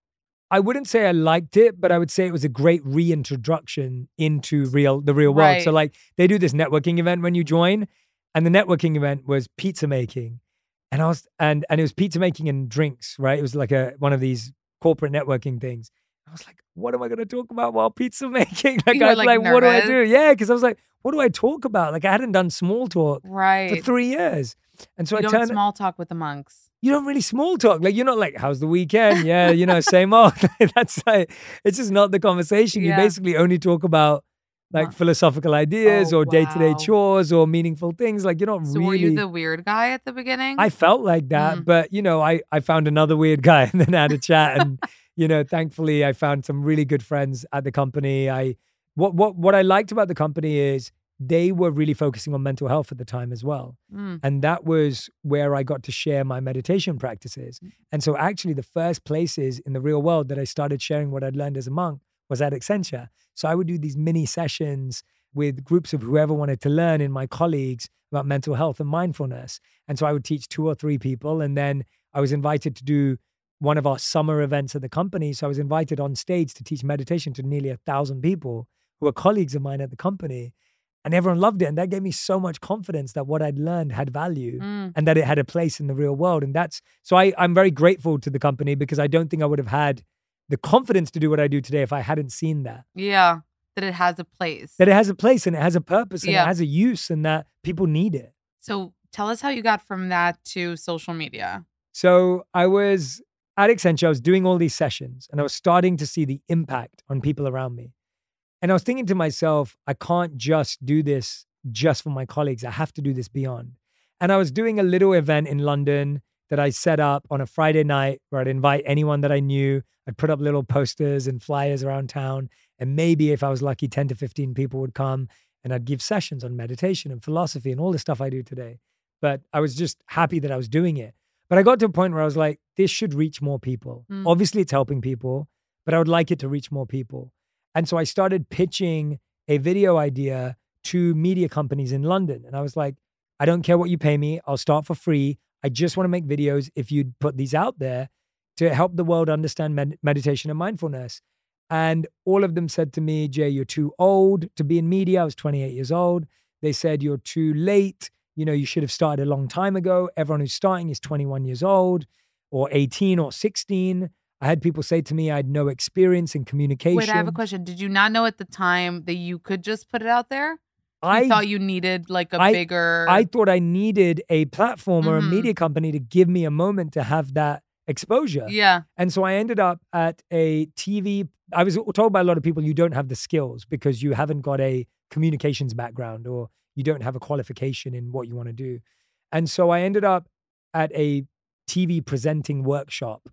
I wouldn't say I liked it, but I would say it was a great reintroduction into real the real world. So Right. like they do this networking event when you join, and the networking event was pizza making. And I was and and it was pizza making and drinks, right? It was like a one of these corporate networking things. I was like, what am I going to talk about while pizza making? Like You were, I was like, like, what do I nervous? do? Yeah, because I was like, what do I talk about? Like I hadn't done small talk Right. for three years. And so you I don't turned small talk with the monks. you don't really small talk. Like, you're not like, how's the weekend? Yeah, you know, same old. That's like, it's just not the conversation. Yeah. You basically only talk about like Wow. philosophical ideas Oh, or day-to-day wow. chores or meaningful things. Like, you're not So really. were you the weird guy at the beginning? I felt like that, Mm. but you know, I, I found another weird guy and then had a chat. And, you know, thankfully I found some really good friends at the company. I, what, what, what I liked about the company is they were really focusing on mental health at the time as well. Mm. And that was where I got to share my meditation practices. And so actually the first places in the real world that I started sharing what I'd learned as a monk was at Accenture. So I would do these mini sessions with groups of whoever wanted to learn in my colleagues about mental health and mindfulness. And so I would teach two or three people. And then I was invited to do one of our summer events at the company. So I was invited on stage to teach meditation to nearly a thousand people who were colleagues of mine at the company. And everyone loved it. And that gave me so much confidence that what I'd learned had value Mm. and that it had a place in the real world. And that's, so I, I'm very grateful to the company because I don't think I would have had the confidence to do what I do today if I hadn't seen that. Yeah. That it has a place. That it has a place and it has a purpose and Yeah. it has a use and that people need it. So tell us how you got from that to social media. So I was at Accenture, I was doing all these sessions and I was starting to see the impact on people around me. And I was thinking to myself, I can't just do this just for my colleagues. I have to do this beyond. And I was doing a little event in London that I set up on a Friday night where I'd invite anyone that I knew. I'd put up little posters and flyers around town. And maybe if I was lucky, ten to fifteen people would come and I'd give sessions on meditation and philosophy and all the stuff I do today. But I was just happy that I was doing it. But I got to a point where I was like, this should reach more people. Mm. Obviously, it's helping people, but I would like it to reach more people. And so I started pitching a video idea to media companies in London. And I was like, I don't care what you pay me. I'll start for free. I just want to make videos if you'd put these out there to help the world understand med- meditation and mindfulness. And all of them said to me, Jay, you're too old to be in media. I was twenty-eight years old. They said, you're too late. You know, you should have started a long time ago. Everyone who's starting is twenty-one years old or eighteen or sixteen. I had people say to me, I had no experience in communication. Wait, I have a question. Did you not know at the time that you could just put it out there? You I thought you needed like a I- bigger. I thought I needed a platform or a Mhm. media company to give me a moment to have that exposure. Yeah. And so I ended up at a T V. I was told by a lot of people, you don't have the skills because you haven't got a communications background or you don't have a qualification in what you want to do. And so I ended up at a T V presenting workshop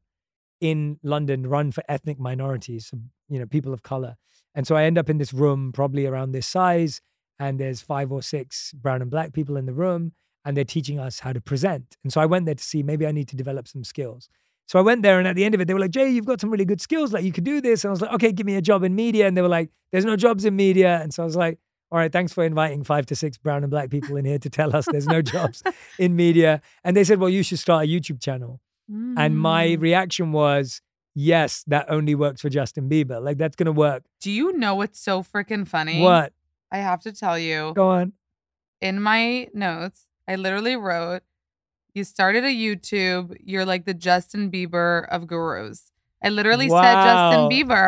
in London run for ethnic minorities, so, you know, people of color. And so I end up in this room probably around this size, and there's five or six brown and black people in the room, and they're teaching us how to present. And so I went there to see, maybe I need to develop some skills. So I went there, and at the end of it, they were like, Jay, you've got some really good skills. Like, you could do this. And I was like, okay, give me a job in media. And they were like, there's no jobs in media. And so I was like, all right, thanks for inviting five to six brown and black people in here to tell us there's no jobs in media. And they said, well, you should start a YouTube channel. And my Mm. reaction was, yes, that only works for Justin Bieber. Like, that's going to work. Do you know what's so freaking funny? What? I have to tell you. Go on. In my notes, I literally wrote, you started a YouTube. You're like the Justin Bieber of gurus. I literally said Justin Wow. Bieber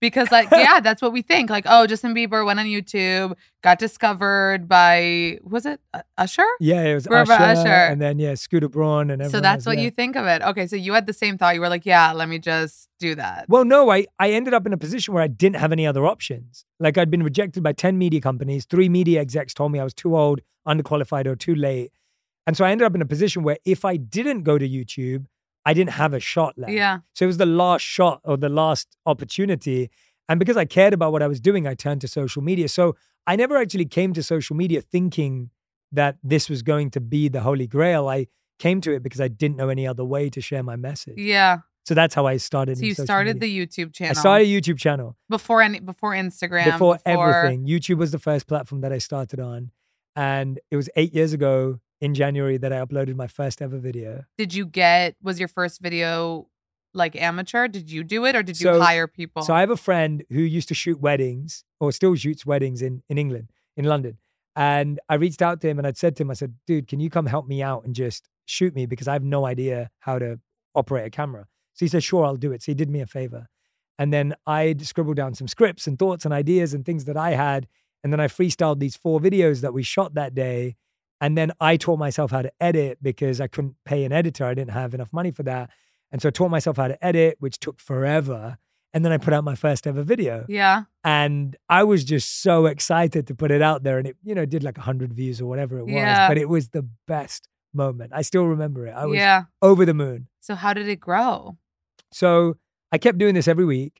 Because like, yeah, that's what we think. Like, oh, Justin Bieber went on YouTube, got discovered by, was it uh, Usher? Yeah, it was Usher, Usher, Usher. and then yeah, Scooter Braun and everyone So that's else, what yeah. you think of it. Okay, so you had the same thought. You were like, yeah, let me just do that. Well, no, I, I ended up in a position where I didn't have any other options. Like I'd been rejected by ten media companies. Three media execs told me I was too old, underqualified, or too late. And so I ended up in a position where if I didn't go to YouTube, I didn't have a shot left. Yeah. So it was the last shot or the last opportunity. And because I cared about what I was doing, I turned to social media. So I never actually came to social media thinking that this was going to be the holy grail. I came to it because I didn't know any other way to share my message. Yeah. So that's how I started. So in you social started media. the YouTube channel. I started a YouTube channel. Before any, before Instagram. Before, before everything. YouTube was the first platform that I started on. And it was eight years ago in January that I uploaded my first ever video. Did you get, was your first video like amateur? Did you do it or did you So- hire people? So I have a friend who used to shoot weddings or still shoots weddings in, in England, in London. And I reached out to him and I'd said to him, I said, dude, can you come help me out and just shoot me? Because I have no idea how to operate a camera. So he said, sure, I'll do it. So he did me a favor. And then I'd scribbled down some scripts and thoughts and ideas and things that I had. And then I freestyled these four videos that we shot that day. And then I taught myself how to edit because I couldn't pay an editor. I didn't have enough money for that. And so I taught myself how to edit, which took forever. And then I put out my first ever video. Yeah. And I was just so excited to put it out there. And it, you know, did like one hundred views or whatever it was. Yeah. But it was the best moment. I still remember it. I was Yeah. over the moon. So how did it grow? So I kept doing this every week.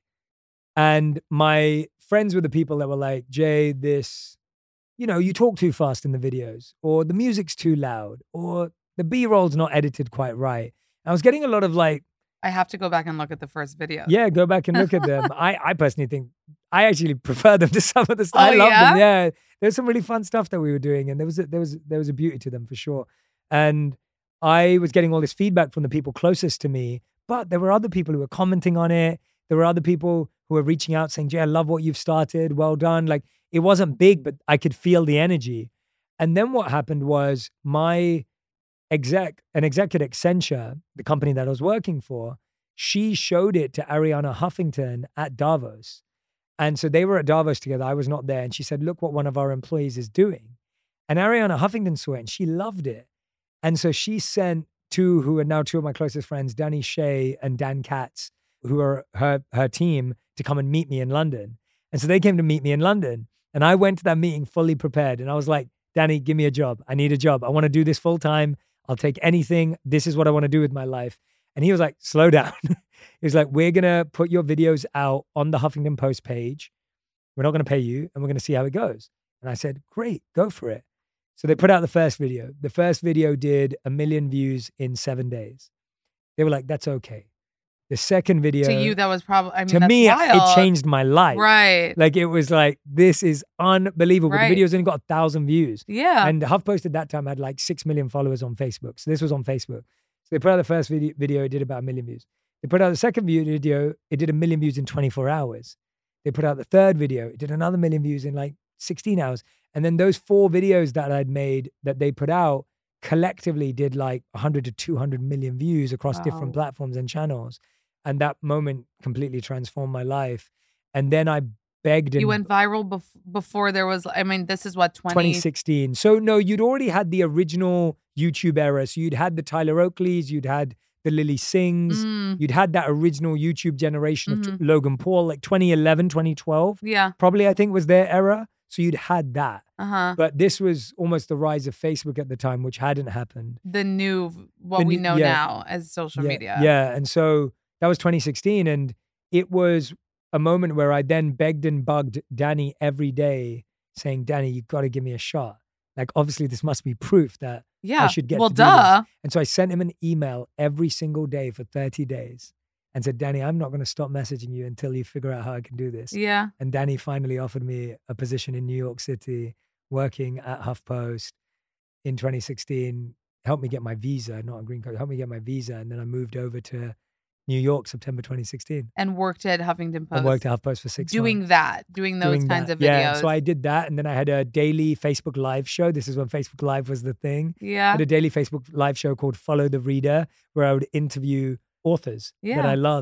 And my friends were the people that were like, Jay, this, you know, you talk too fast in the videos, or the music's too loud, or the B-roll's not edited quite right. I was getting a lot of like, I have to go back and look at the first video. yeah, go back and look at them. I, I personally think I actually prefer them to some of the stuff. Oh, I love yeah? them. Yeah, there's some really fun stuff that we were doing, and there was a, there was there was a beauty to them for sure. And I was getting all this feedback from the people closest to me, but there were other people who were commenting on it. There were other people who were reaching out saying, "Jay, I love what you've started. Well done." Like it wasn't big, but I could feel the energy. And then what happened was my exec, an exec at Accenture, the company that I was working for, she showed it to Ariana Huffington at Davos. And so they were at Davos together. I was not there. And she said, look what one of our employees is doing. And Ariana Huffington saw it and she loved it. And so she sent two who are now two of my closest friends, Danny Shea and Dan Katz, who are her, her team, to come and meet me in London. And so they came to meet me in London. And I went to that meeting fully prepared. And I was like, Danny, give me a job. I need a job. I want to do this full time. I'll take anything. This is what I want to do with my life. And he was like, slow down. He was like, we're going to put your videos out on the Huffington Post page. We're not going to pay you and we're going to see how it goes. And I said, great, go for it. So they put out the first video. The first video did a million views in seven days. They were like, that's okay. The second video. To you, that was probably, I mean, to that's me, wild. it changed my life. Right. Like it was like, this is unbelievable. Right. The video's only got a thousand views. Yeah. And HuffPost at that time had like six million followers on Facebook. So this was on Facebook. So they put out the first video, video, it did about a million views. They put out the second video, it did a million views in twenty-four hours. They put out the third video, it did another million views in like sixteen hours. And then those four videos that I'd made that they put out collectively did like one hundred to two hundred million views across Wow. different platforms and channels. And that moment completely transformed my life. And then I begged and You went viral bef- before there was, I mean, this is what, twenty twenty sixteen. So no, you'd already had the original YouTube era. So you'd had the Tyler Oakleys, you'd had the Lily Sings, Mm. you'd had that original YouTube generation of Mhm. t- Logan Paul, like twenty eleven, twenty twelve, Yeah. probably I think was their era. So you'd had that. Uh-huh. But this was almost the rise of Facebook at the time, which hadn't happened. The new, what The we new- know yeah. now as social yeah, media. Yeah. And so that was twenty sixteen. And it was a moment where I then begged and bugged Danny every day saying, Danny, you've got to give me a shot. Like, obviously, this must be proof that Yeah. I should get Well, to do duh. this. And so I sent him an email every single day for thirty days and said, Danny, I'm not going to stop messaging you until you figure out how I can do this. Yeah. And Danny finally offered me a position in New York City working at HuffPost in twenty sixteen, helped me get my visa, not a green card, helped me get my visa. And then I moved over to New York, September twenty sixteen. And worked at Huffington Post. I worked at HuffPost for six doing months. that, doing those Doing kinds that. of Yeah, videos. so I did that. And then I had a daily Facebook Live show. This is when Facebook Live was the thing. I Yeah. had a daily Facebook Live show called Follow the Reader, where I would interview authors Yeah. that I loved.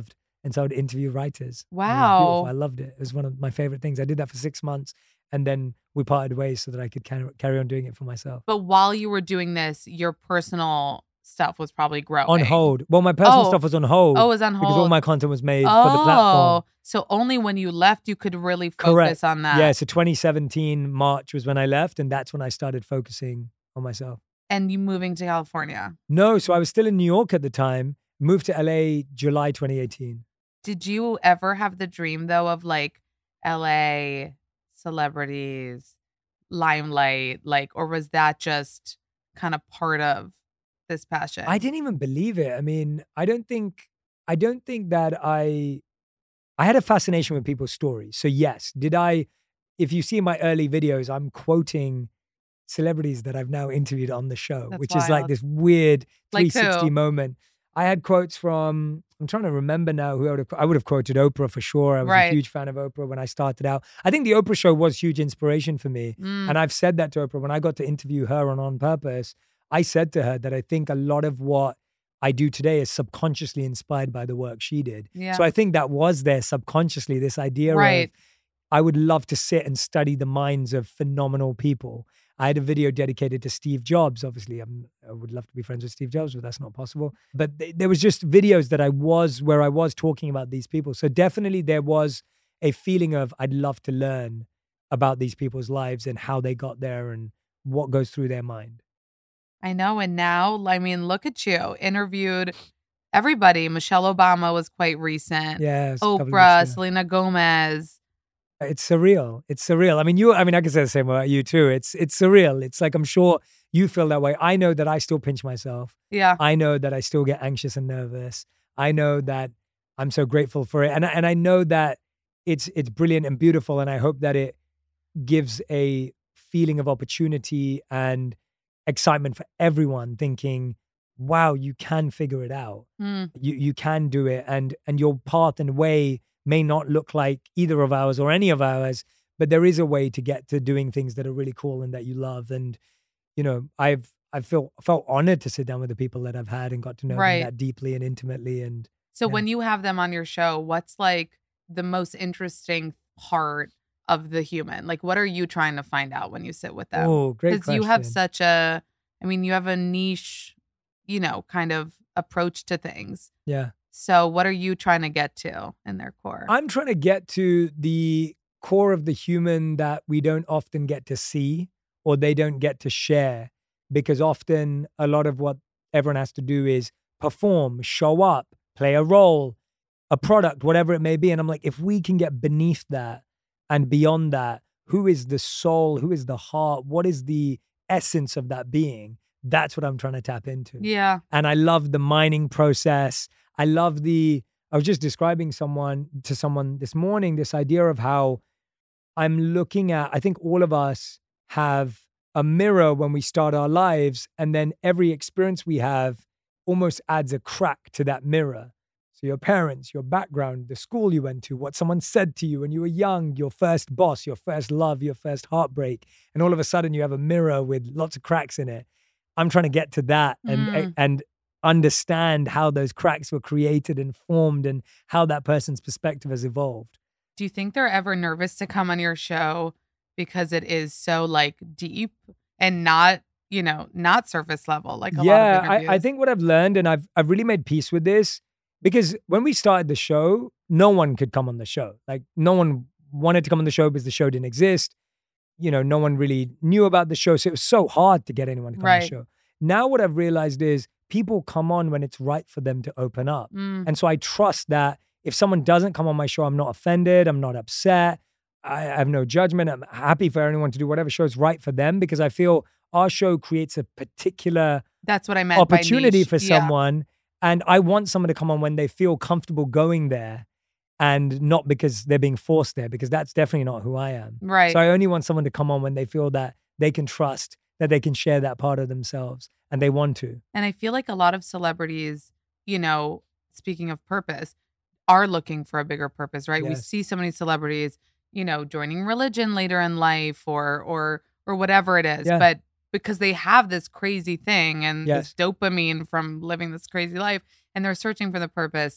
And so I would interview writers. And it was Wow. beautiful. I loved it. It was one of my favorite things. I did that for six months and then we parted ways so that I could carry, carry on doing it for myself. But while you were doing this, your personal stuff was probably growing. On hold. Well, my personal Oh. stuff was on hold. Oh, it was on Because all hold. my content was made Oh, for the platform. so only when you left, you could really focus Correct. on that. Yeah, so twenty seventeen March was when I left, and that's when I started focusing on myself. And you moving to California. No, so I was still in New York at the time, moved to L A July twenty eighteen. Did you ever have the dream though of like L A celebrities, limelight, like, or was that just kind of part of this passion? I didn't even believe it. I mean, I don't think, I don't think that I, I had a fascination with people's stories. So yes, did I, if you see my early videos, I'm quoting celebrities that I've now interviewed on the show, That's which is like wild. this weird Like three sixty who? moment. I had quotes from, I'm trying to remember now who I would have, I would have quoted Oprah for sure. I was Right. a huge fan of Oprah when I started out. I think the Oprah show was huge inspiration for me. Mm. And I've said that to Oprah when I got to interview her on On Purpose. I said to her that I think a lot of what I do today is subconsciously inspired by the work she did. Yeah. So I think that was there subconsciously, this idea Right. of I would love to sit and study the minds of phenomenal people. I had a video dedicated to Steve Jobs. Obviously, I'm, I would love to be friends with Steve Jobs, but that's not possible. But th- there was just videos that I was, where I was talking about these people. So definitely there was a feeling of I'd love to learn about these people's lives and how they got there and what goes through their mind. I know. And now, I mean, look at you. Interviewed everybody. Michelle Obama was quite recent. Yeah, it was a couple of Oprah, weeks, yeah. Selena Gomez. It's surreal. It's surreal. I mean, you, I mean, I can say the same about you too. It's, it's surreal. It's like, I'm sure you feel that way. I know that I still pinch myself. Yeah. I know that I still get anxious and nervous. I know that I'm so grateful for it. And, I- and I know that it's, it's brilliant and beautiful. And I hope that it gives a feeling of opportunity and excitement for everyone thinking, wow, you can figure it out. Mm. You, you can do it. And, and your path and way may not look like either of ours or any of ours, but there is a way to get to doing things that are really cool and that you love. And, you know, I've, I feel felt honored to sit down with the people that I've had and got to know Right. them that deeply and intimately. And So yeah. when you have them on your show, what's like the most interesting part of the human? Like, what are you trying to find out when you sit with them? Oh, great Because you have question. such a, I mean, you have a niche, you know, kind of approach to things. yeah, So what are you trying to get to in their core? I'm trying to get to the core of the human that we don't often get to see or they don't get to share, because often a lot of what everyone has to do is perform, show up, play a role, a product, whatever it may be. And I'm like, if we can get beneath that and beyond that, who is the soul? Who is the heart? What is the essence of that being? That's what I'm trying to tap into. Yeah. And I love the mining process. I love the, I was just describing someone to someone this morning, this idea of how I'm looking at, I think all of us have a mirror when we start our lives, and then every experience we have almost adds a crack to that mirror. So your parents, your background, the school you went to, what someone said to you when you were young, your first boss, your first love, your first heartbreak, and all of a sudden you have a mirror with lots of cracks in it. I'm trying to get to that and Mm. and understand how those cracks were created and formed and how that person's perspective has evolved. Do you think they're ever nervous to come on your show because it is so like deep and not, you know, not surface level like a yeah, lot of I, interviews? I think what I've learned, and I've I've really made peace with this, because when we started the show, no one could come on the show. Like no one wanted to come on the show because the show didn't exist. You know, no one really knew about the show. So it was so hard to get anyone to come on the Right. show. Now what I've realized is people come on when it's right for them to open up. Mm. And so I trust that if someone doesn't come on my show, I'm not offended. I'm not upset. I have no judgment. I'm happy for anyone to do whatever show is right for them, because I feel our show creates a particular That's what I meant by opportunity niche. for Yeah. someone. And I want someone to come on when they feel comfortable going there, and not because they're being forced there, because that's definitely not who I am. Right. So I only want someone to come on when they feel that they can trust that they can share that part of themselves and they want to. And I feel like a lot of celebrities, you know, speaking of purpose, are looking for a bigger purpose, right? We Yes. see so many celebrities, you know, joining religion later in life or or or whatever it is. Yeah. But because they have this crazy thing and Yes. this dopamine from living this crazy life and they're searching for the purpose.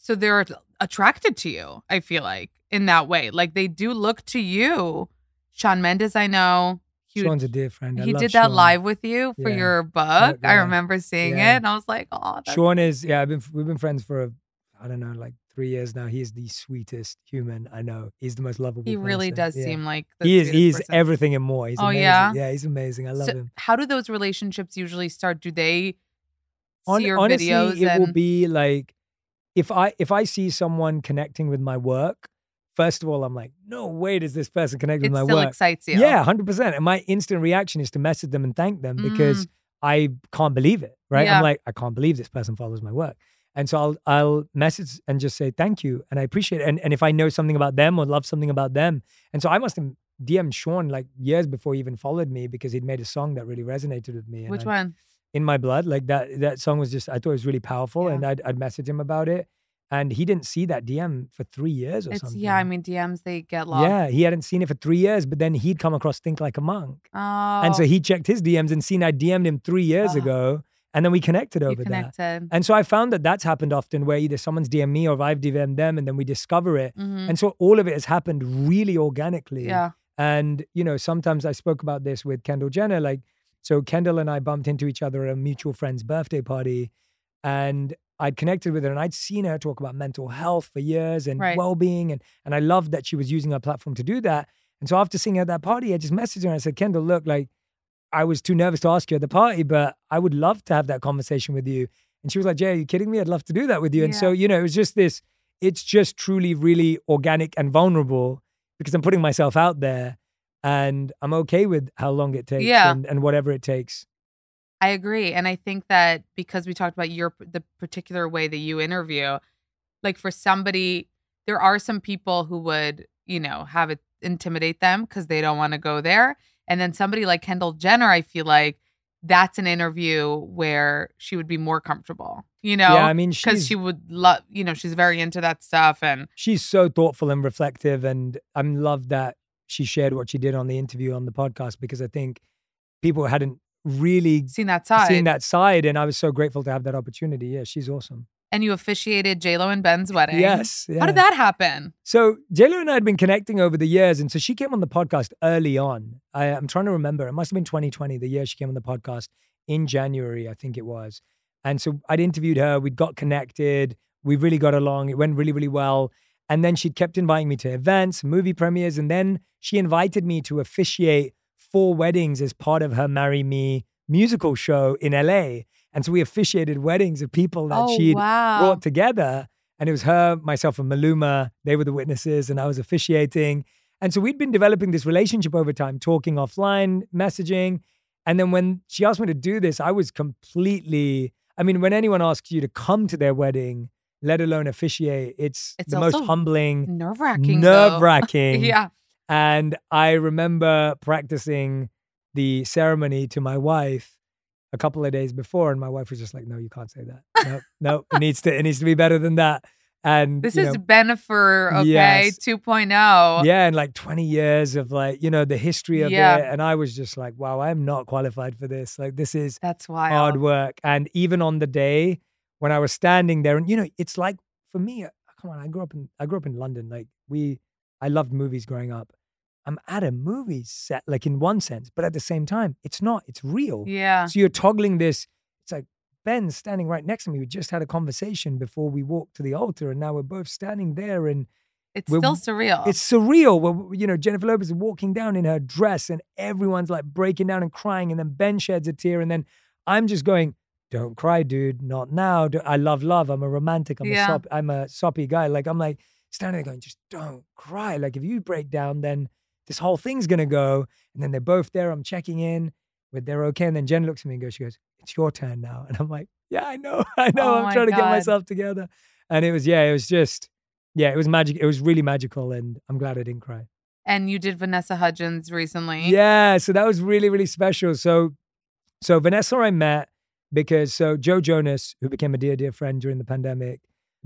So they're attracted to you, I feel like, in that way. Like they do look to you. Shawn Mendes, I know. He, Shawn's a dear friend. I he love did that Shawn. live with you for Yeah. your book. Book, I yeah. remember seeing Yeah. it, and I was like, "Oh, that's Shawn is yeah. I've been we've been friends for a, I don't know, like three years now. He is the sweetest human I know. He's the most lovable. He really person. does Yeah. seem like the he is. sweetest He's person. everything and more. He's Oh, amazing. yeah? yeah, he's amazing. I love So him. how do those relationships usually start? Do they see Hon- your honestly, videos? it and will be like if I if I see someone connecting with my work. First of all, I'm like, no way does this person connect with it my still work. excites you. Yeah, one hundred percent. And my instant reaction is to message them and thank them because Mm. I can't believe it, right? Yeah. I'm like, I can't believe this person follows my work. And so I'll I'll message and just say thank you and I appreciate it. And, and if I know something about them or love something about them. And so I must have D M'd Shawn like years before he even followed me because he'd made a song that really resonated with me. And Which I- one? In My Blood. Like that that song was just, I thought it was really powerful Yeah. and I'd, I'd message him about it. And he didn't see that D M for three years or It's something. yeah. I mean, D Ms they get lost. Yeah, he hadn't seen it for three years, but then he'd come across Think Like a Monk. Oh. And so he checked his D Ms and seen I D M'd him three years Oh. ago. And then we connected You over that. connected. And so I found that that's happened often where either someone's D M me or I've D M'd them and then we discover it. Mhm. And so all of it has happened really organically. Yeah. And, you know, sometimes I spoke about this with Kendall Jenner. Like, so Kendall and I bumped into each other at a mutual friend's birthday party. And I'd connected with her and I'd seen her talk about mental health for years and Right. well-being. And, and I loved that she was using her platform to do that. And so after seeing her at that party, I just messaged her and I said, Kendall, look, like, I was too nervous to ask you at the party, but I would love to have that conversation with you. And she was like, Jay, are you kidding me? I'd love to do that with you. And so, Yeah. you know, it was just this, it's just truly, really organic and vulnerable because I'm putting myself out there and I'm okay with how long it takes Yeah. and, and whatever it takes. I agree. And I think that because we talked about your the particular way that you interview, like for somebody, there are some people who would, you know, have it intimidate them because they don't want to go there. And then somebody like Kendall Jenner, I feel like that's an interview where she would be more comfortable, you know? Yeah, I mean, because she's- she would love, you know, she's very into that stuff. And She's so thoughtful and reflective. And I love that she shared what she did on the interview on the podcast because I think people hadn't really seen that side. seen that side. And I was so grateful to have that opportunity. Yeah, she's awesome. And you officiated J-Lo and Ben's wedding. Yes. How yeah. did that happen? So JLo and I had been connecting over the years. And so she came on the podcast early on. I, I'm trying to remember. It must have been twenty twenty, the year she came on the podcast in January, I think it was. And so I'd interviewed her. We'd got connected. We really got along. It went really, really well. And then she kept inviting me to events, movie premieres. And then she invited me to officiate four weddings as part of her Marry Me musical show in L A. And so we officiated weddings of people that Oh, she'd wow. brought together. And it was her, myself, and Maluma. They were the witnesses, and I was officiating. And so we'd been developing this relationship over time, talking offline, messaging. And then when she asked me to do this, I was completely, I mean, when anyone asks you to come to their wedding, let alone officiate, it's, It's the most also humbling, Nerve-wracking. nerve wracking. Yeah. And I remember practicing the ceremony to my wife a couple of days before, and my wife was just like, "No, you can't say that. No, no, it needs to, it needs to be better than that." And This you is know, Bennifer, okay, Yes. two point oh. yeah, and like twenty years of like, you know, the history of Yeah. it. And I was just like, wow, I'm not qualified for this. Like, this is That's wild. hard work. And even on the day when I was standing there, and you know, it's like for me, come on, I grew up in I grew up in London. Like we, I loved movies growing up. I'm at a movie set, like in one sense, but at the same time, it's not. It's real. Yeah. So you're toggling this. It's like Ben's standing right next to me. We just had a conversation before we walked to the altar, and now we're both standing there, and It's we're- still surreal. it's surreal. Where, you know, Jennifer Lopez is walking down in her dress, and everyone's like breaking down and crying, and then Ben sheds a tear, and then I'm just going, "Don't cry, dude. Not now. Don't- I love love. I'm a romantic. I'm Yeah. a sop, I'm a soppy guy. Like I'm like standing there going, just don't cry. Like if you break down, then this whole thing's gonna go." And then they're both there. I'm checking in with they're okay. And then Jen looks at me and goes, she goes, "It's your turn now." And I'm like, "Yeah, I know. I know. Oh I'm my trying to get God. myself together." And it was, yeah, it was just, yeah, it was magic. It was really magical. And I'm glad I didn't cry. And you did Vanessa Hudgens recently. Yeah. So that was really, really special. So, so Vanessa I met because, so Joe Jonas, who became a dear, dear friend during the pandemic,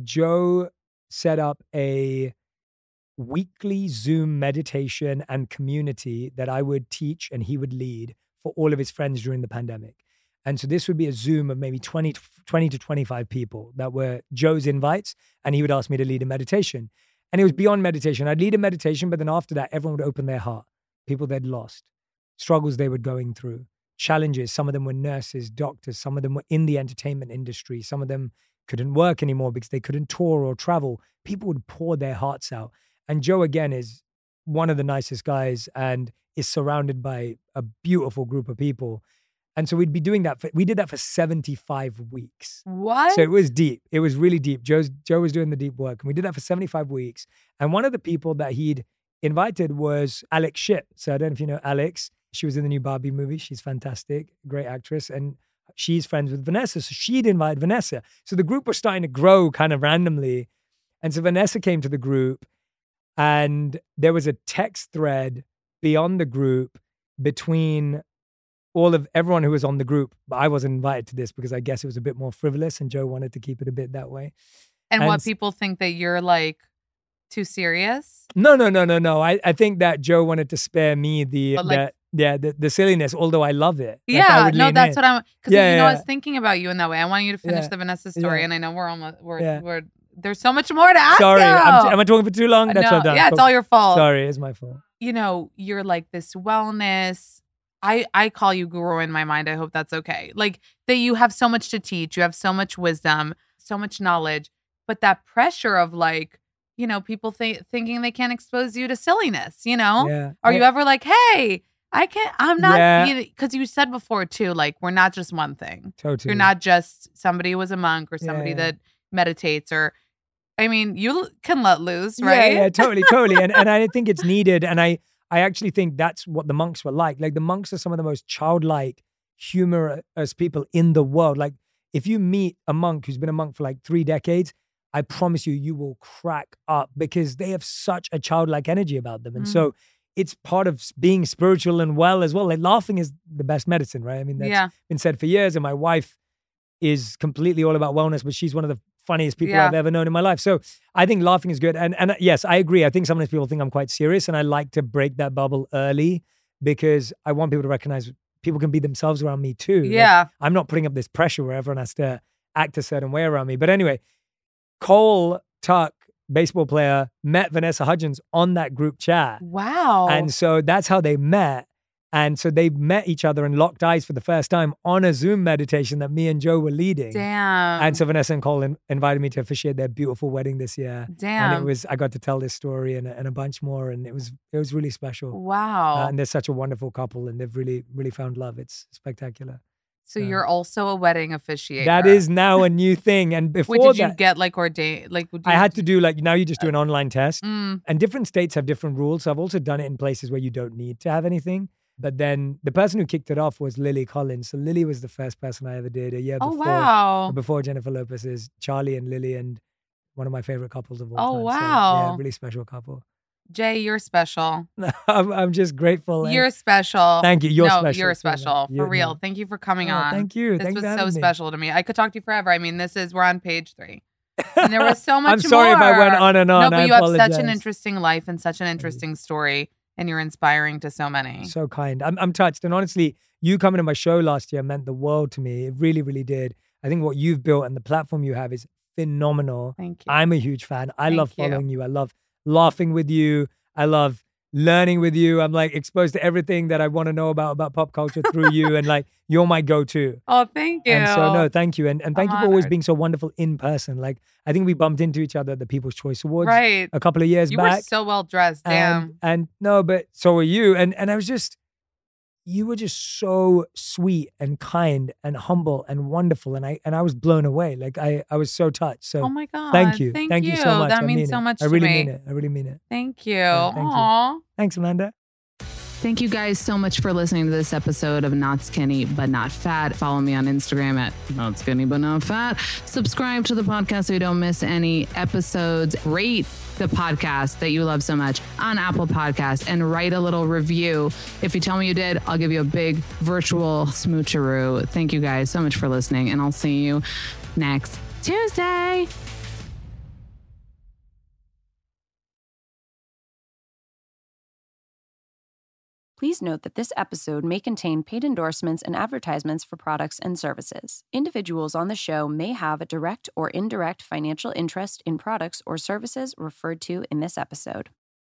Joe set up a weekly Zoom meditation and community that I would teach and he would lead for all of his friends during the pandemic. And so this would be a Zoom of maybe twenty to, twenty to twenty-five people that were Joe's invites. And he would ask me to lead a meditation. And it was beyond meditation. I'd lead a meditation, but then after that, everyone would open their heart. People they'd lost, struggles they were going through, challenges. Some of them were nurses, doctors. Some of them were in the entertainment industry. Some of them couldn't work anymore because they couldn't tour or travel. People would pour their hearts out. And Joe, again, is one of the nicest guys and is surrounded by a beautiful group of people. And so we'd be doing that. For, we did that for seventy-five weeks. What? So it was deep. It was really deep. Joe's, Joe was doing the deep work. And we did that for seventy-five weeks. And one of the people that he'd invited was Alex Shipp. So I don't know if you know Alex. She was in the new Barbie movie. She's fantastic. Great actress. And she's friends with Vanessa. So she'd invite Vanessa. So the group was starting to grow kind of randomly. And so Vanessa came to the group. And there was a text thread beyond the group between all of everyone who was on the group, but I wasn't invited to this because I guess it was a bit more frivolous and Joe wanted to keep it a bit that way. And, and what people think that you're like too serious? No, no, no, no, no. I, I think that Joe wanted to spare me the, like, the yeah, the, the silliness, although I love it. Like, yeah, no, that's in. what I'm, because yeah, you know, yeah. I was thinking about you in that way. I want you to finish yeah. the Vanessa story. Yeah. And I know we're almost, we're, yeah. we're, there's so much more to ask Sorry, you. I'm, am I talking for too long? That's no, all done. Yeah, it's all your fault. Sorry, it's my fault. You know, you're like this wellness. I, I call you guru in my mind. I hope that's okay. Like that you have so much to teach. You have so much wisdom, so much knowledge. But that pressure of like, you know, people th- thinking they can't expose you to silliness, you know? Yeah. Are yeah. you ever like, hey, I can't, I'm not, Yeah. because you, you said before too, like, we're not just one thing. Totally. You're not just somebody who was a monk or somebody Yeah. that meditates or, I mean, you can let loose, right? Yeah, yeah, totally, totally. And and I think it's needed. And I, I actually think that's what the monks were like. Like the monks are some of the most childlike, humorous people in the world. Like if you meet a monk who's been a monk for like three decades, I promise you, you will crack up because they have such a childlike energy about them. And Mm. so it's part of being spiritual and well as well. Like laughing is the best medicine, right? I mean, that's Yeah. been said for years. And my wife is completely all about wellness, but she's one of the funniest people Yeah. I've ever known in my life. So I think laughing is good. And and yes, I agree. I think sometimes people think I'm quite serious and I like to break that bubble early because I want people to recognize people can be themselves around me too. Like, Yeah. I'm not putting up this pressure where everyone has to act a certain way around me. But anyway, Cole Tuck, baseball player, met Vanessa Hudgens on that group chat. Wow. And so that's how they met. And so they met each other and locked eyes for the first time on a Zoom meditation that me and Joe were leading. Damn. And so Vanessa and Cole in, invited me to officiate their beautiful wedding this year. Damn. And it was, I got to tell this story and, and a bunch more. And it was, it was really special. Wow. Uh, and they're such a wonderful couple and they've really, really found love. It's spectacular. So you're also a wedding officiator. That is now a new thing. And before Wait, did you that, get like ordained? Like, would you, I had to do like, now you just do an online test. Mm. And different states have different rules. So I've also done it in places where you don't need to have anything. But then the person who kicked it off was Lily Collins. So Lily was the first person I ever did a year Oh, before. wow. Before Jennifer Lopez is Charlie and Lily, and one of my favorite couples of all Oh, time. wow. So, yeah, really special couple. Jay, you're special. I'm, I'm just grateful. and- You're special. Thank you. You're no, special. you're too, special. man. For You- real. no. Thank you for coming Oh, on. thank you. This Thanks was for so having me. special to me. I could talk to you forever. I mean, this is, we're on page three. And there was so much I'm sorry if I more. went on and on. No, but I you have such an apologize. interesting life and such an interesting story. And you're inspiring to so many. So kind. I'm, I'm touched. And honestly, you coming to my show last year meant the world to me. It really, really did. I think what you've built and the platform you have is phenomenal. Thank you. I'm a huge fan. I Thank love you. following you. I love laughing with you. I love learning with you. I'm like exposed to everything that I want to know about about pop culture through you. And like, you're my go-to. Oh, thank you. And so, no, thank you. And, and thank I'm you for always honored. being so wonderful in person. Like, I think we bumped into each other at the People's Choice Awards Right. a couple of years You back. were so well dressed. Damn. And, and no, but so were you. And and I was just, you were just so sweet and kind and humble and wonderful. And I and I was blown away. Like I, I was so touched. So Oh my God. thank you. Thank Thank you. you. so much. That I means mean so it. much I to really me. mean it. I really mean it. Thank you. Yeah, thank you. Aw. Thanks, Amanda. Thank you guys so much for listening to this episode of Not Skinny But Not Fat. Follow me on Instagram at Not Skinny But Not Fat. Subscribe to the podcast so you don't miss any episodes. Rate the podcast that you love so much on Apple Podcasts and write a little review. If you tell me you did, I'll give you a big virtual smoocheroo. Thank you guys so much for listening, and I'll see you next Tuesday. Please note that this episode may contain paid endorsements and advertisements for products and services. Individuals on the show may have a direct or indirect financial interest in products or services referred to in this episode.